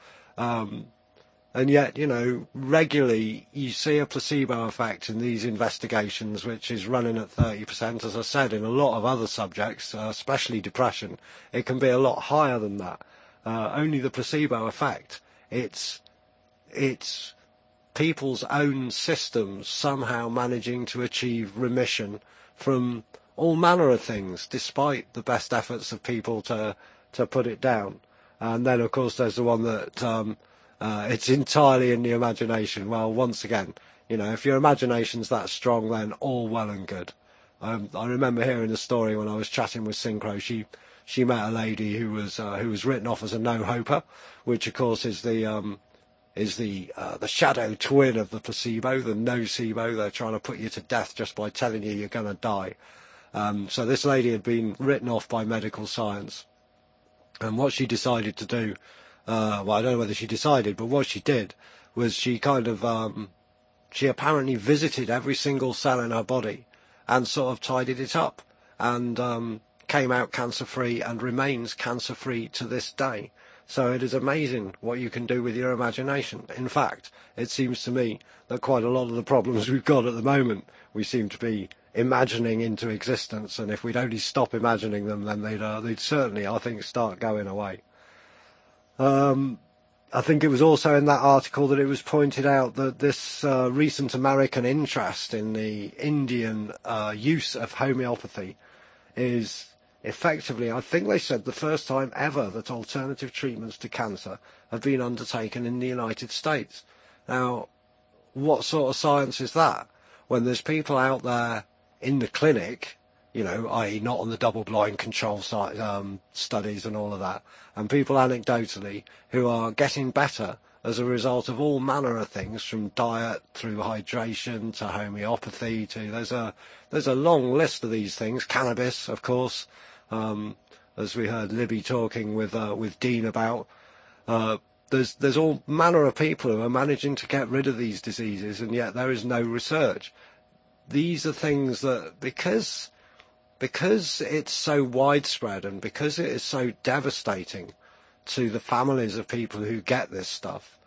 And yet, you know, regularly you see a placebo effect in these investigations, which is running at 30%. As I said, in a lot of other subjects, especially depression, it can be a lot higher than that. Only the placebo effect. It's people's own systems somehow managing to achieve remission from all manner of things, despite the best efforts of people to put it down. And then, of course, there's the one that it's entirely in the imagination. Well, once again, you know, if your imagination's that strong, then all well and good. I remember hearing a story when I was chatting with Synchro. She met a lady who was written off as a no-hoper, which of course is the shadow twin of the placebo, the nocebo. They're trying to put you to death just by telling you you're going to die. So this lady had been written off by medical science, and what she decided to do, well, I don't know whether she decided, but what she did was she kind of, she apparently visited every single cell in her body and sort of tidied it up, and came out cancer-free and remains cancer-free to this day. So it is amazing what you can do with your imagination. In fact, it seems to me that quite a lot of the problems we've got at the moment, we seem to be imagining into existence, and if we'd only stop imagining them, then they'd certainly, I think, start going away. I think it was also in that article that it was pointed out that this recent American interest in the Indian use of homeopathy is effectively, I think they said, the first time ever that alternative treatments to cancer have been undertaken in the United States. Now, what sort of science is that? When there's people out there in the clinic, you know, i.e. not on the double-blind control studies and all of that, and people anecdotally who are getting better as a result of all manner of things, from diet through hydration to homeopathy to there's a long list of these things. Cannabis, of course, as we heard Libby talking with Dean about. There's all manner of people who are managing to get rid of these diseases, and yet there is no research. These are things that, because it's so widespread and because it is so devastating to the families of people who get this stuff,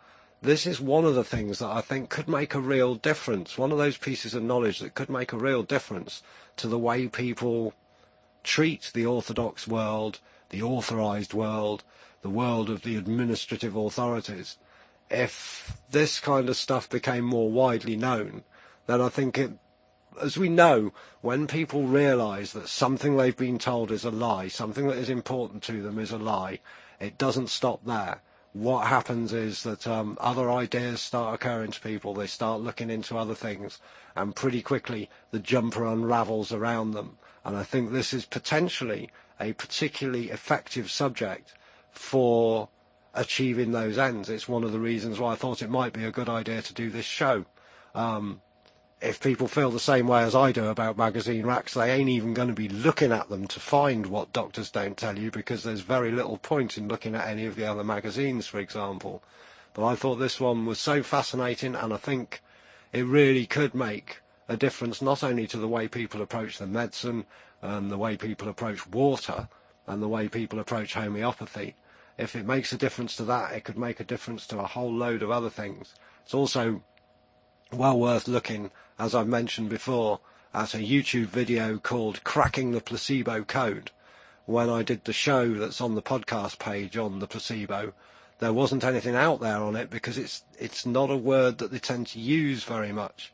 this is one of the things that I think could make a real difference, one of those pieces of knowledge that could make a real difference to the way people treat the orthodox world, the authorized world, the world of the administrative authorities. If this kind of stuff became more widely known, then I think it, as we know, when people realise that something they've been told is a lie, something that is important to them is a lie, it doesn't stop there. What happens is that other ideas start occurring to people, they start looking into other things, and pretty quickly the jumper unravels around them. And I think this is potentially a particularly effective subject for achieving those ends. It's one of the reasons why I thought it might be a good idea to do this show. If people feel the same way as I do about magazine racks, they ain't even going to be looking at them to find what doctors don't tell you, because there's very little point in looking at any of the other magazines, for example. But I thought this one was so fascinating, and I think it really could make a difference not only to the way people approach the medicine and the way people approach water and the way people approach homeopathy. If it makes a difference to that, it could make a difference to a whole load of other things. It's also well worth looking, as I've mentioned before, at a YouTube video called Cracking the Placebo Code. When I did the show that's on the podcast page on the placebo, there wasn't anything out there on it because it's not a word that they tend to use very much.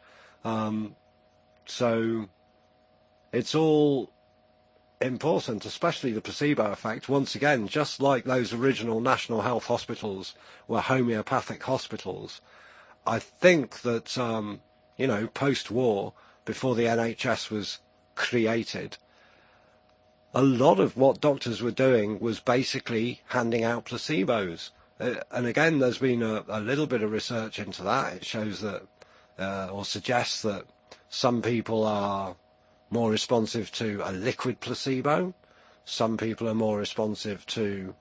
So it's all important, especially the placebo effect. Once again, just like those original National Health hospitals were homeopathic hospitals, I think that, post-war, before the NHS was created, a lot of what doctors were doing was basically handing out placebos. And again, there's been a little bit of research into that. It shows that, or suggests that some people are more responsive to a liquid placebo. Some people are more responsive to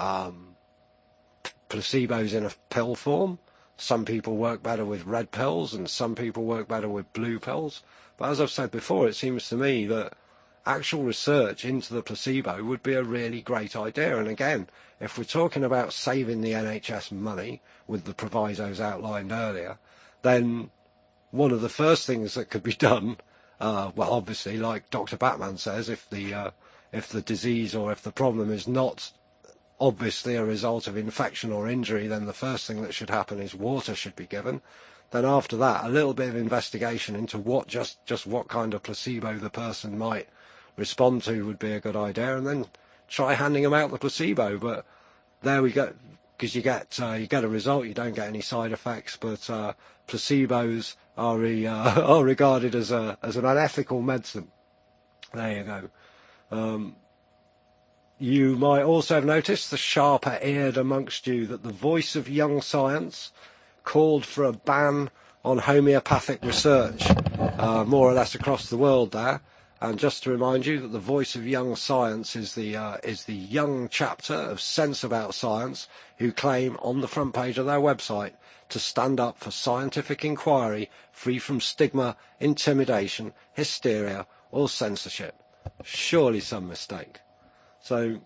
placebos in a pill form. Some people work better with red pills and some people work better with blue pills. But as I've said before, it seems to me that actual research into the placebo would be a really great idea. And again, if we're talking about saving the NHS money with the provisos outlined earlier, then one of the first things that could be done, well, obviously, like Dr. Batman says, if the disease or if the problem is not obviously a result of infection or injury, then the first thing that should happen is water should be given. Then after that, a little bit of investigation into what just what kind of placebo the person might respond to would be a good idea, and then try handing them out the placebo. But there we go, because you get a result, you don't get any side effects. But placebos are regarded as an unethical medicine. There you go. You might also have noticed, the sharper-eared amongst you, that the voice of young science called for a ban on homeopathic research, more or less across the world there. And just to remind you that the voice of young science is the young chapter of Sense About Science, who claim on the front page of their website to stand up for scientific inquiry free from stigma, intimidation, hysteria or censorship. Surely some mistake. So,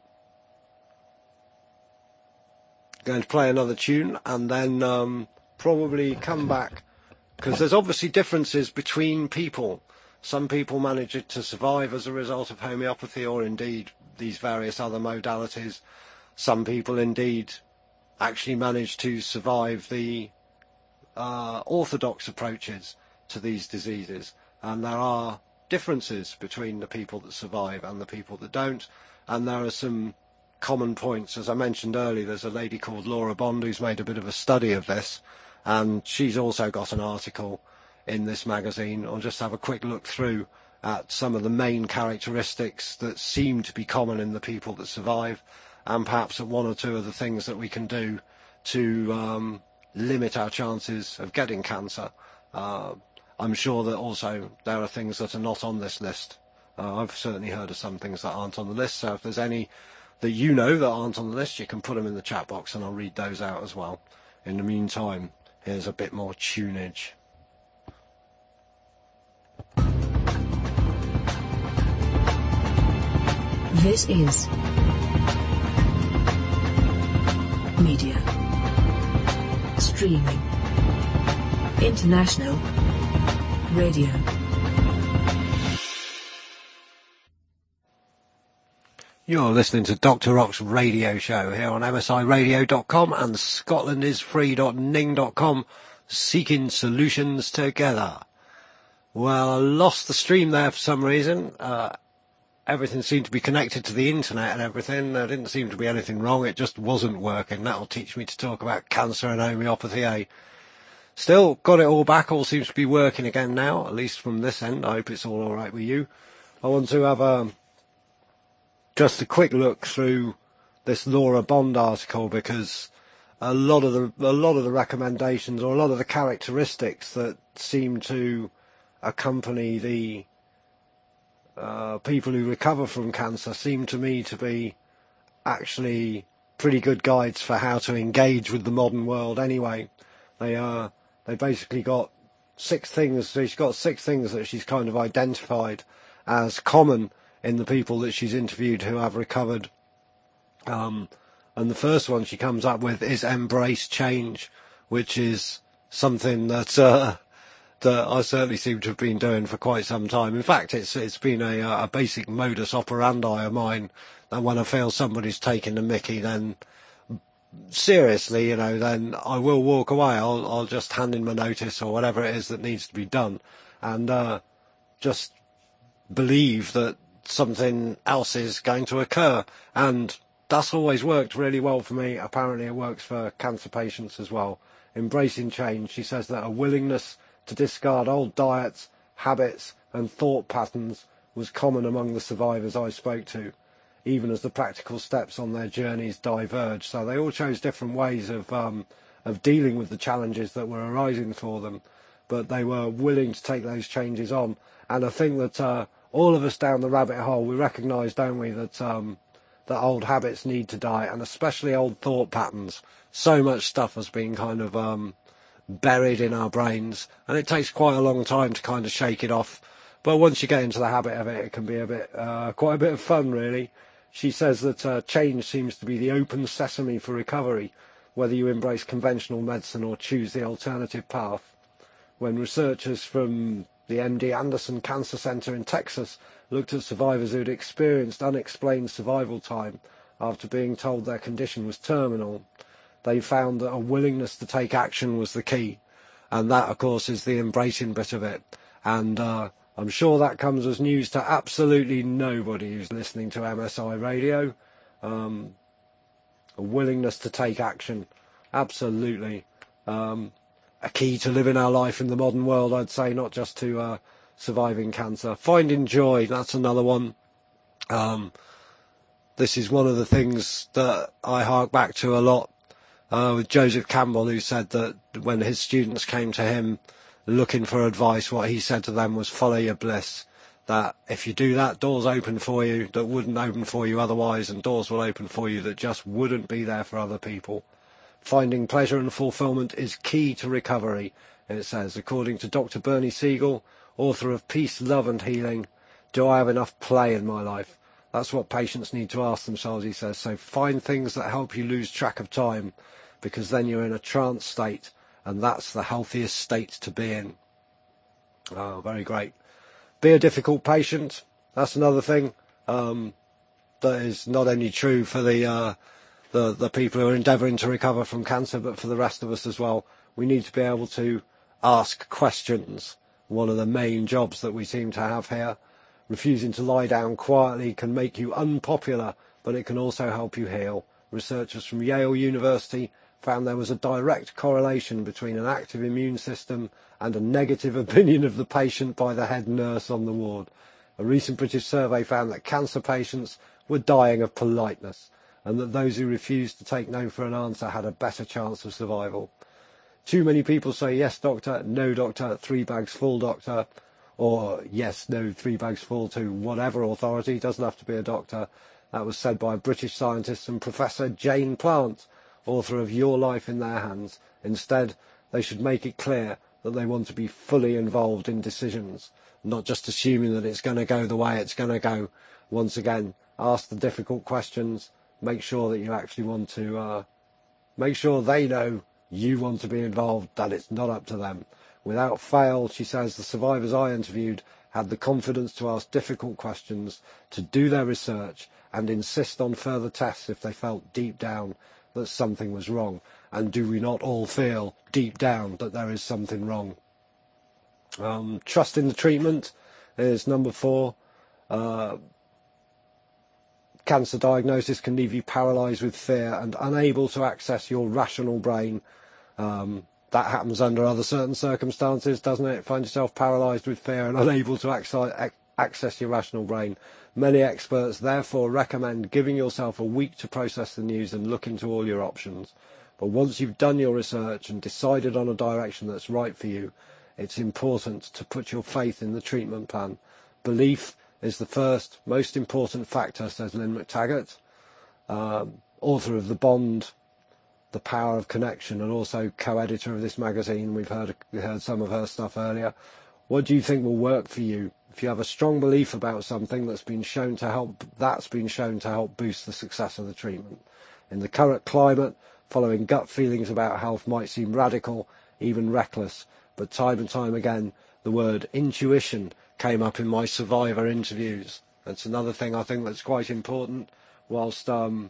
going to play another tune and then probably come back, because there's obviously differences between people. Some people manage to survive as a result of homeopathy or indeed these various other modalities. Some people indeed actually manage to survive the orthodox approaches to these diseases. And there are differences between the people that survive and the people that don't. And there are some common points. As I mentioned earlier, there's a lady called Laura Bond who's made a bit of a study of this. And she's also got an article in this magazine. I'll just have a quick look through at some of the main characteristics that seem to be common in the people that survive, and perhaps at one or two of the things that we can do to limit our chances of getting cancer. I'm sure that also there are things that are not on this list. I've certainly heard of some things that aren't on the list, so if there's any that you know that aren't on the list, you can put them in the chat box and I'll read those out as well. In the meantime, here's a bit more tunage. This is Media Streaming International Radio. You're listening to Dr. Rock's radio show here on msiradio.com and scotlandisfree.ning.com, seeking solutions together. Well, I lost the stream there for some reason. Everything seemed to be connected to the internet and everything. There didn't seem to be anything wrong. It just wasn't working. That'll teach me to talk about cancer and homeopathy, eh? Still, got it all back. All seems to be working again now, at least from this end. I hope it's all right with you. I want to have just a quick look through this Laura Bond article, because a lot of the recommendations, or a lot of the characteristics that seem to accompany the people who recover from cancer seem to me to be actually pretty good guides for how to engage with the modern world anyway. They basically got 6 things. So she's got 6 things that she's kind of identified as common in the people that she's interviewed who have recovered. And the first one she comes up with is embrace change, which is something that that I certainly seem to have been doing for quite some time. In fact, it's been a basic modus operandi of mine, that when I feel somebody's taking the mickey, then seriously, then I will walk away. I'll just hand in my notice or whatever it is that needs to be done, and just believe that something else is going to occur. And that's always worked really well for me. Apparently it works for cancer patients as well. Embracing change. She says that a willingness to discard old diets, habits and thought patterns was common among the survivors I spoke to, even as the practical steps on their journeys diverged. So they all chose different ways of dealing with the challenges that were arising for them, but they were willing to take those changes on. And I think that all of us down the rabbit hole, we recognise, don't we, that that old habits need to die, and especially old thought patterns. So much stuff has been kind of buried in our brains, and it takes quite a long time to kind of shake it off. But once you get into the habit of it, it can be a bit, quite a bit of fun, really. She says that change seems to be the open sesame for recovery, whether you embrace conventional medicine or choose the alternative path. When researchers from the MD Anderson Cancer Center in Texas looked at survivors who had experienced unexplained survival time after being told their condition was terminal, they found that a willingness to take action was the key. And that, of course, is the embracing bit of it. And I'm sure that comes as news to absolutely nobody who's listening to MSI Radio. A willingness to take action, absolutely. A key to living our life in the modern world, I'd say, not just to surviving cancer. Finding joy, that's another one. This is one of the things that I hark back to a lot with Joseph Campbell, who said that when his students came to him looking for advice, what he said to them was follow your bliss. That if you do that, doors open for you that wouldn't open for you otherwise, and doors will open for you that just wouldn't be there for other people. Finding pleasure and fulfillment is key to recovery, it says, according to Dr. Bernie Siegel, author of Peace, Love and Healing. Do I have enough play in my life? That's what patients need to ask themselves, he says. So find things that help you lose track of time, because then you're in a trance state, and that's the healthiest state to be in. Oh, very great. Be a difficult patient. That's another thing that is not only true for the people who are endeavouring to recover from cancer, but for the rest of us as well. We need to be able to ask questions. One of the main jobs that we seem to have here. Refusing to lie down quietly can make you unpopular, but it can also help you heal. Researchers from Yale University found there was a direct correlation between an active immune system and a negative opinion of the patient by the head nurse on the ward. A recent British survey found that cancer patients were dying of politeness, and that those who refused to take no for an answer had a better chance of survival. Too many people say yes doctor, no doctor, 3 bags full doctor, or yes, no, 3 bags full to whatever authority. It doesn't have to be a doctor. That was said by British scientist and Professor Jane Plant, author of Your Life in Their Hands. Instead, they should make it clear that they want to be fully involved in decisions, not just assuming that it's going to go the way it's going to go. Once again, ask the difficult questions. Make sure that you actually want to make sure they know you want to be involved, that it's not up to them. Without fail, she says, the survivors I interviewed had the confidence to ask difficult questions, to do their research, and insist on further tests if they felt deep down that something was wrong. And do we not all feel deep down that there is something wrong? Trust in the treatment is number 4. Cancer diagnosis can leave you paralysed with fear and unable to access your rational brain. That happens under other certain circumstances, doesn't it? Find yourself paralysed with fear and unable to access your rational brain. Many experts therefore recommend giving yourself a week to process the news and look into all your options. But once you've done your research and decided on a direction that's right for you, it's important to put your faith in the treatment plan. Belief is the first, most important factor, says Lynn McTaggart, author of The Bond, The Power of Connection, and also co-editor of this magazine. We heard some of her stuff earlier. What do you think will work for you? If you have a strong belief about something that's been shown to help boost the success of the treatment. In the current climate, following gut feelings about health might seem radical, even reckless, but time and time again, the word intuition came up in my survivor interviews. That's another thing I think that's quite important. Whilst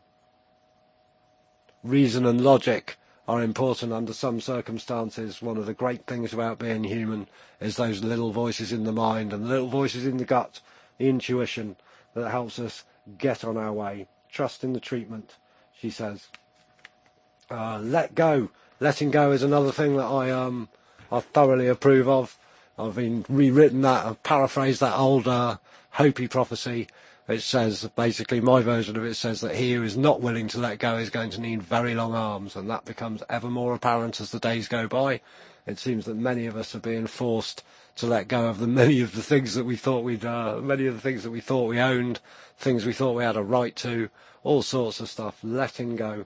reason and logic are important under some circumstances, one of the great things about being human is those little voices in the mind and the little voices in the gut, the intuition that helps us get on our way. Trust in the treatment, she says. Let go. Letting go is another thing that I thoroughly approve of. I've been rewritten that, I've paraphrased that old Hopi prophecy. It says, basically my version of it says that he who is not willing to let go is going to need very long arms, and that becomes ever more apparent as the days go by. It seems that many of us are being forced to let go of many of the things that we thought we owned, things we thought we had a right to, all sorts of stuff, letting go.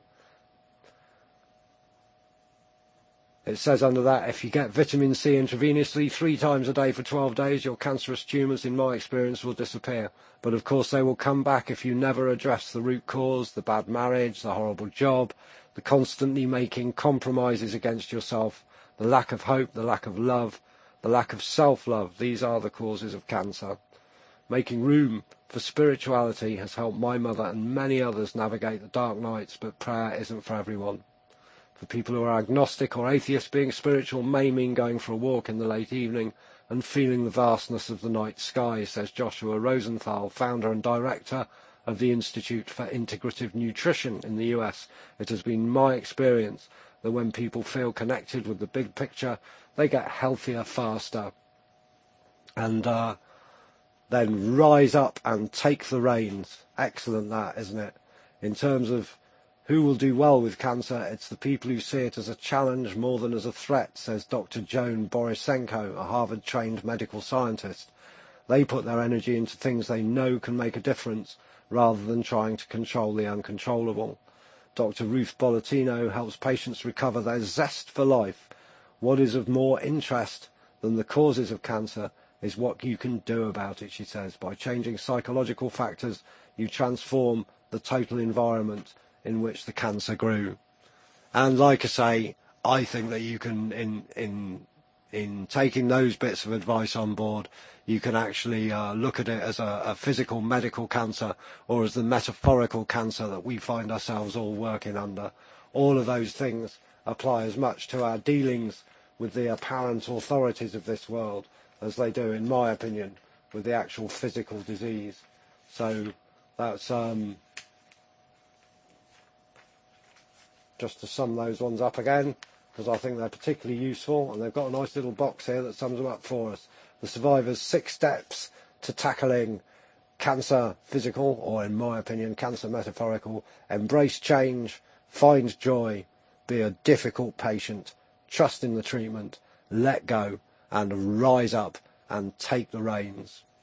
It says under that, if you get vitamin C intravenously 3 times a day for 12 days, your cancerous tumours, in my experience, will disappear. But of course they will come back if you never address the root cause, the bad marriage, the horrible job, the constantly making compromises against yourself, the lack of hope, the lack of love, the lack of self-love. These are the causes of cancer. Making room for spirituality has helped my mother and many others navigate the dark nights, but prayer isn't for everyone. For people who are agnostic or atheist, being spiritual may mean going for a walk in the late evening and feeling the vastness of the night sky, says Joshua Rosenthal, founder and director of the Institute for Integrative Nutrition in the US. It has been my experience that when people feel connected with the big picture, they get healthier faster. And then rise up and take the reins. Excellent that, isn't it? In terms of who will do well with cancer, it's the people who see it as a challenge more than as a threat, says Dr. Joan Borisenko, a Harvard-trained medical scientist. They put their energy into things they know can make a difference, rather than trying to control the uncontrollable. Dr. Ruth Bolletino helps patients recover their zest for life. What is of more interest than the causes of cancer is what you can do about it, she says. By changing psychological factors, you transform the total environment in which the cancer grew. And like I say, I think that you can, in taking those bits of advice on board, you can actually look at it as a physical medical cancer, or as the metaphorical cancer that we find ourselves all working under. All of those things apply as much to our dealings with the apparent authorities of this world as they do, in my opinion, with the actual physical disease. So that's just to sum those ones up again, because I think they're particularly useful, and they've got a nice little box here that sums them up for us. The survivor's 6 steps to tackling cancer physical, or in my opinion, cancer metaphorical. Embrace change, find joy, be a difficult patient, trust in the treatment, let go, and rise up and take the reins.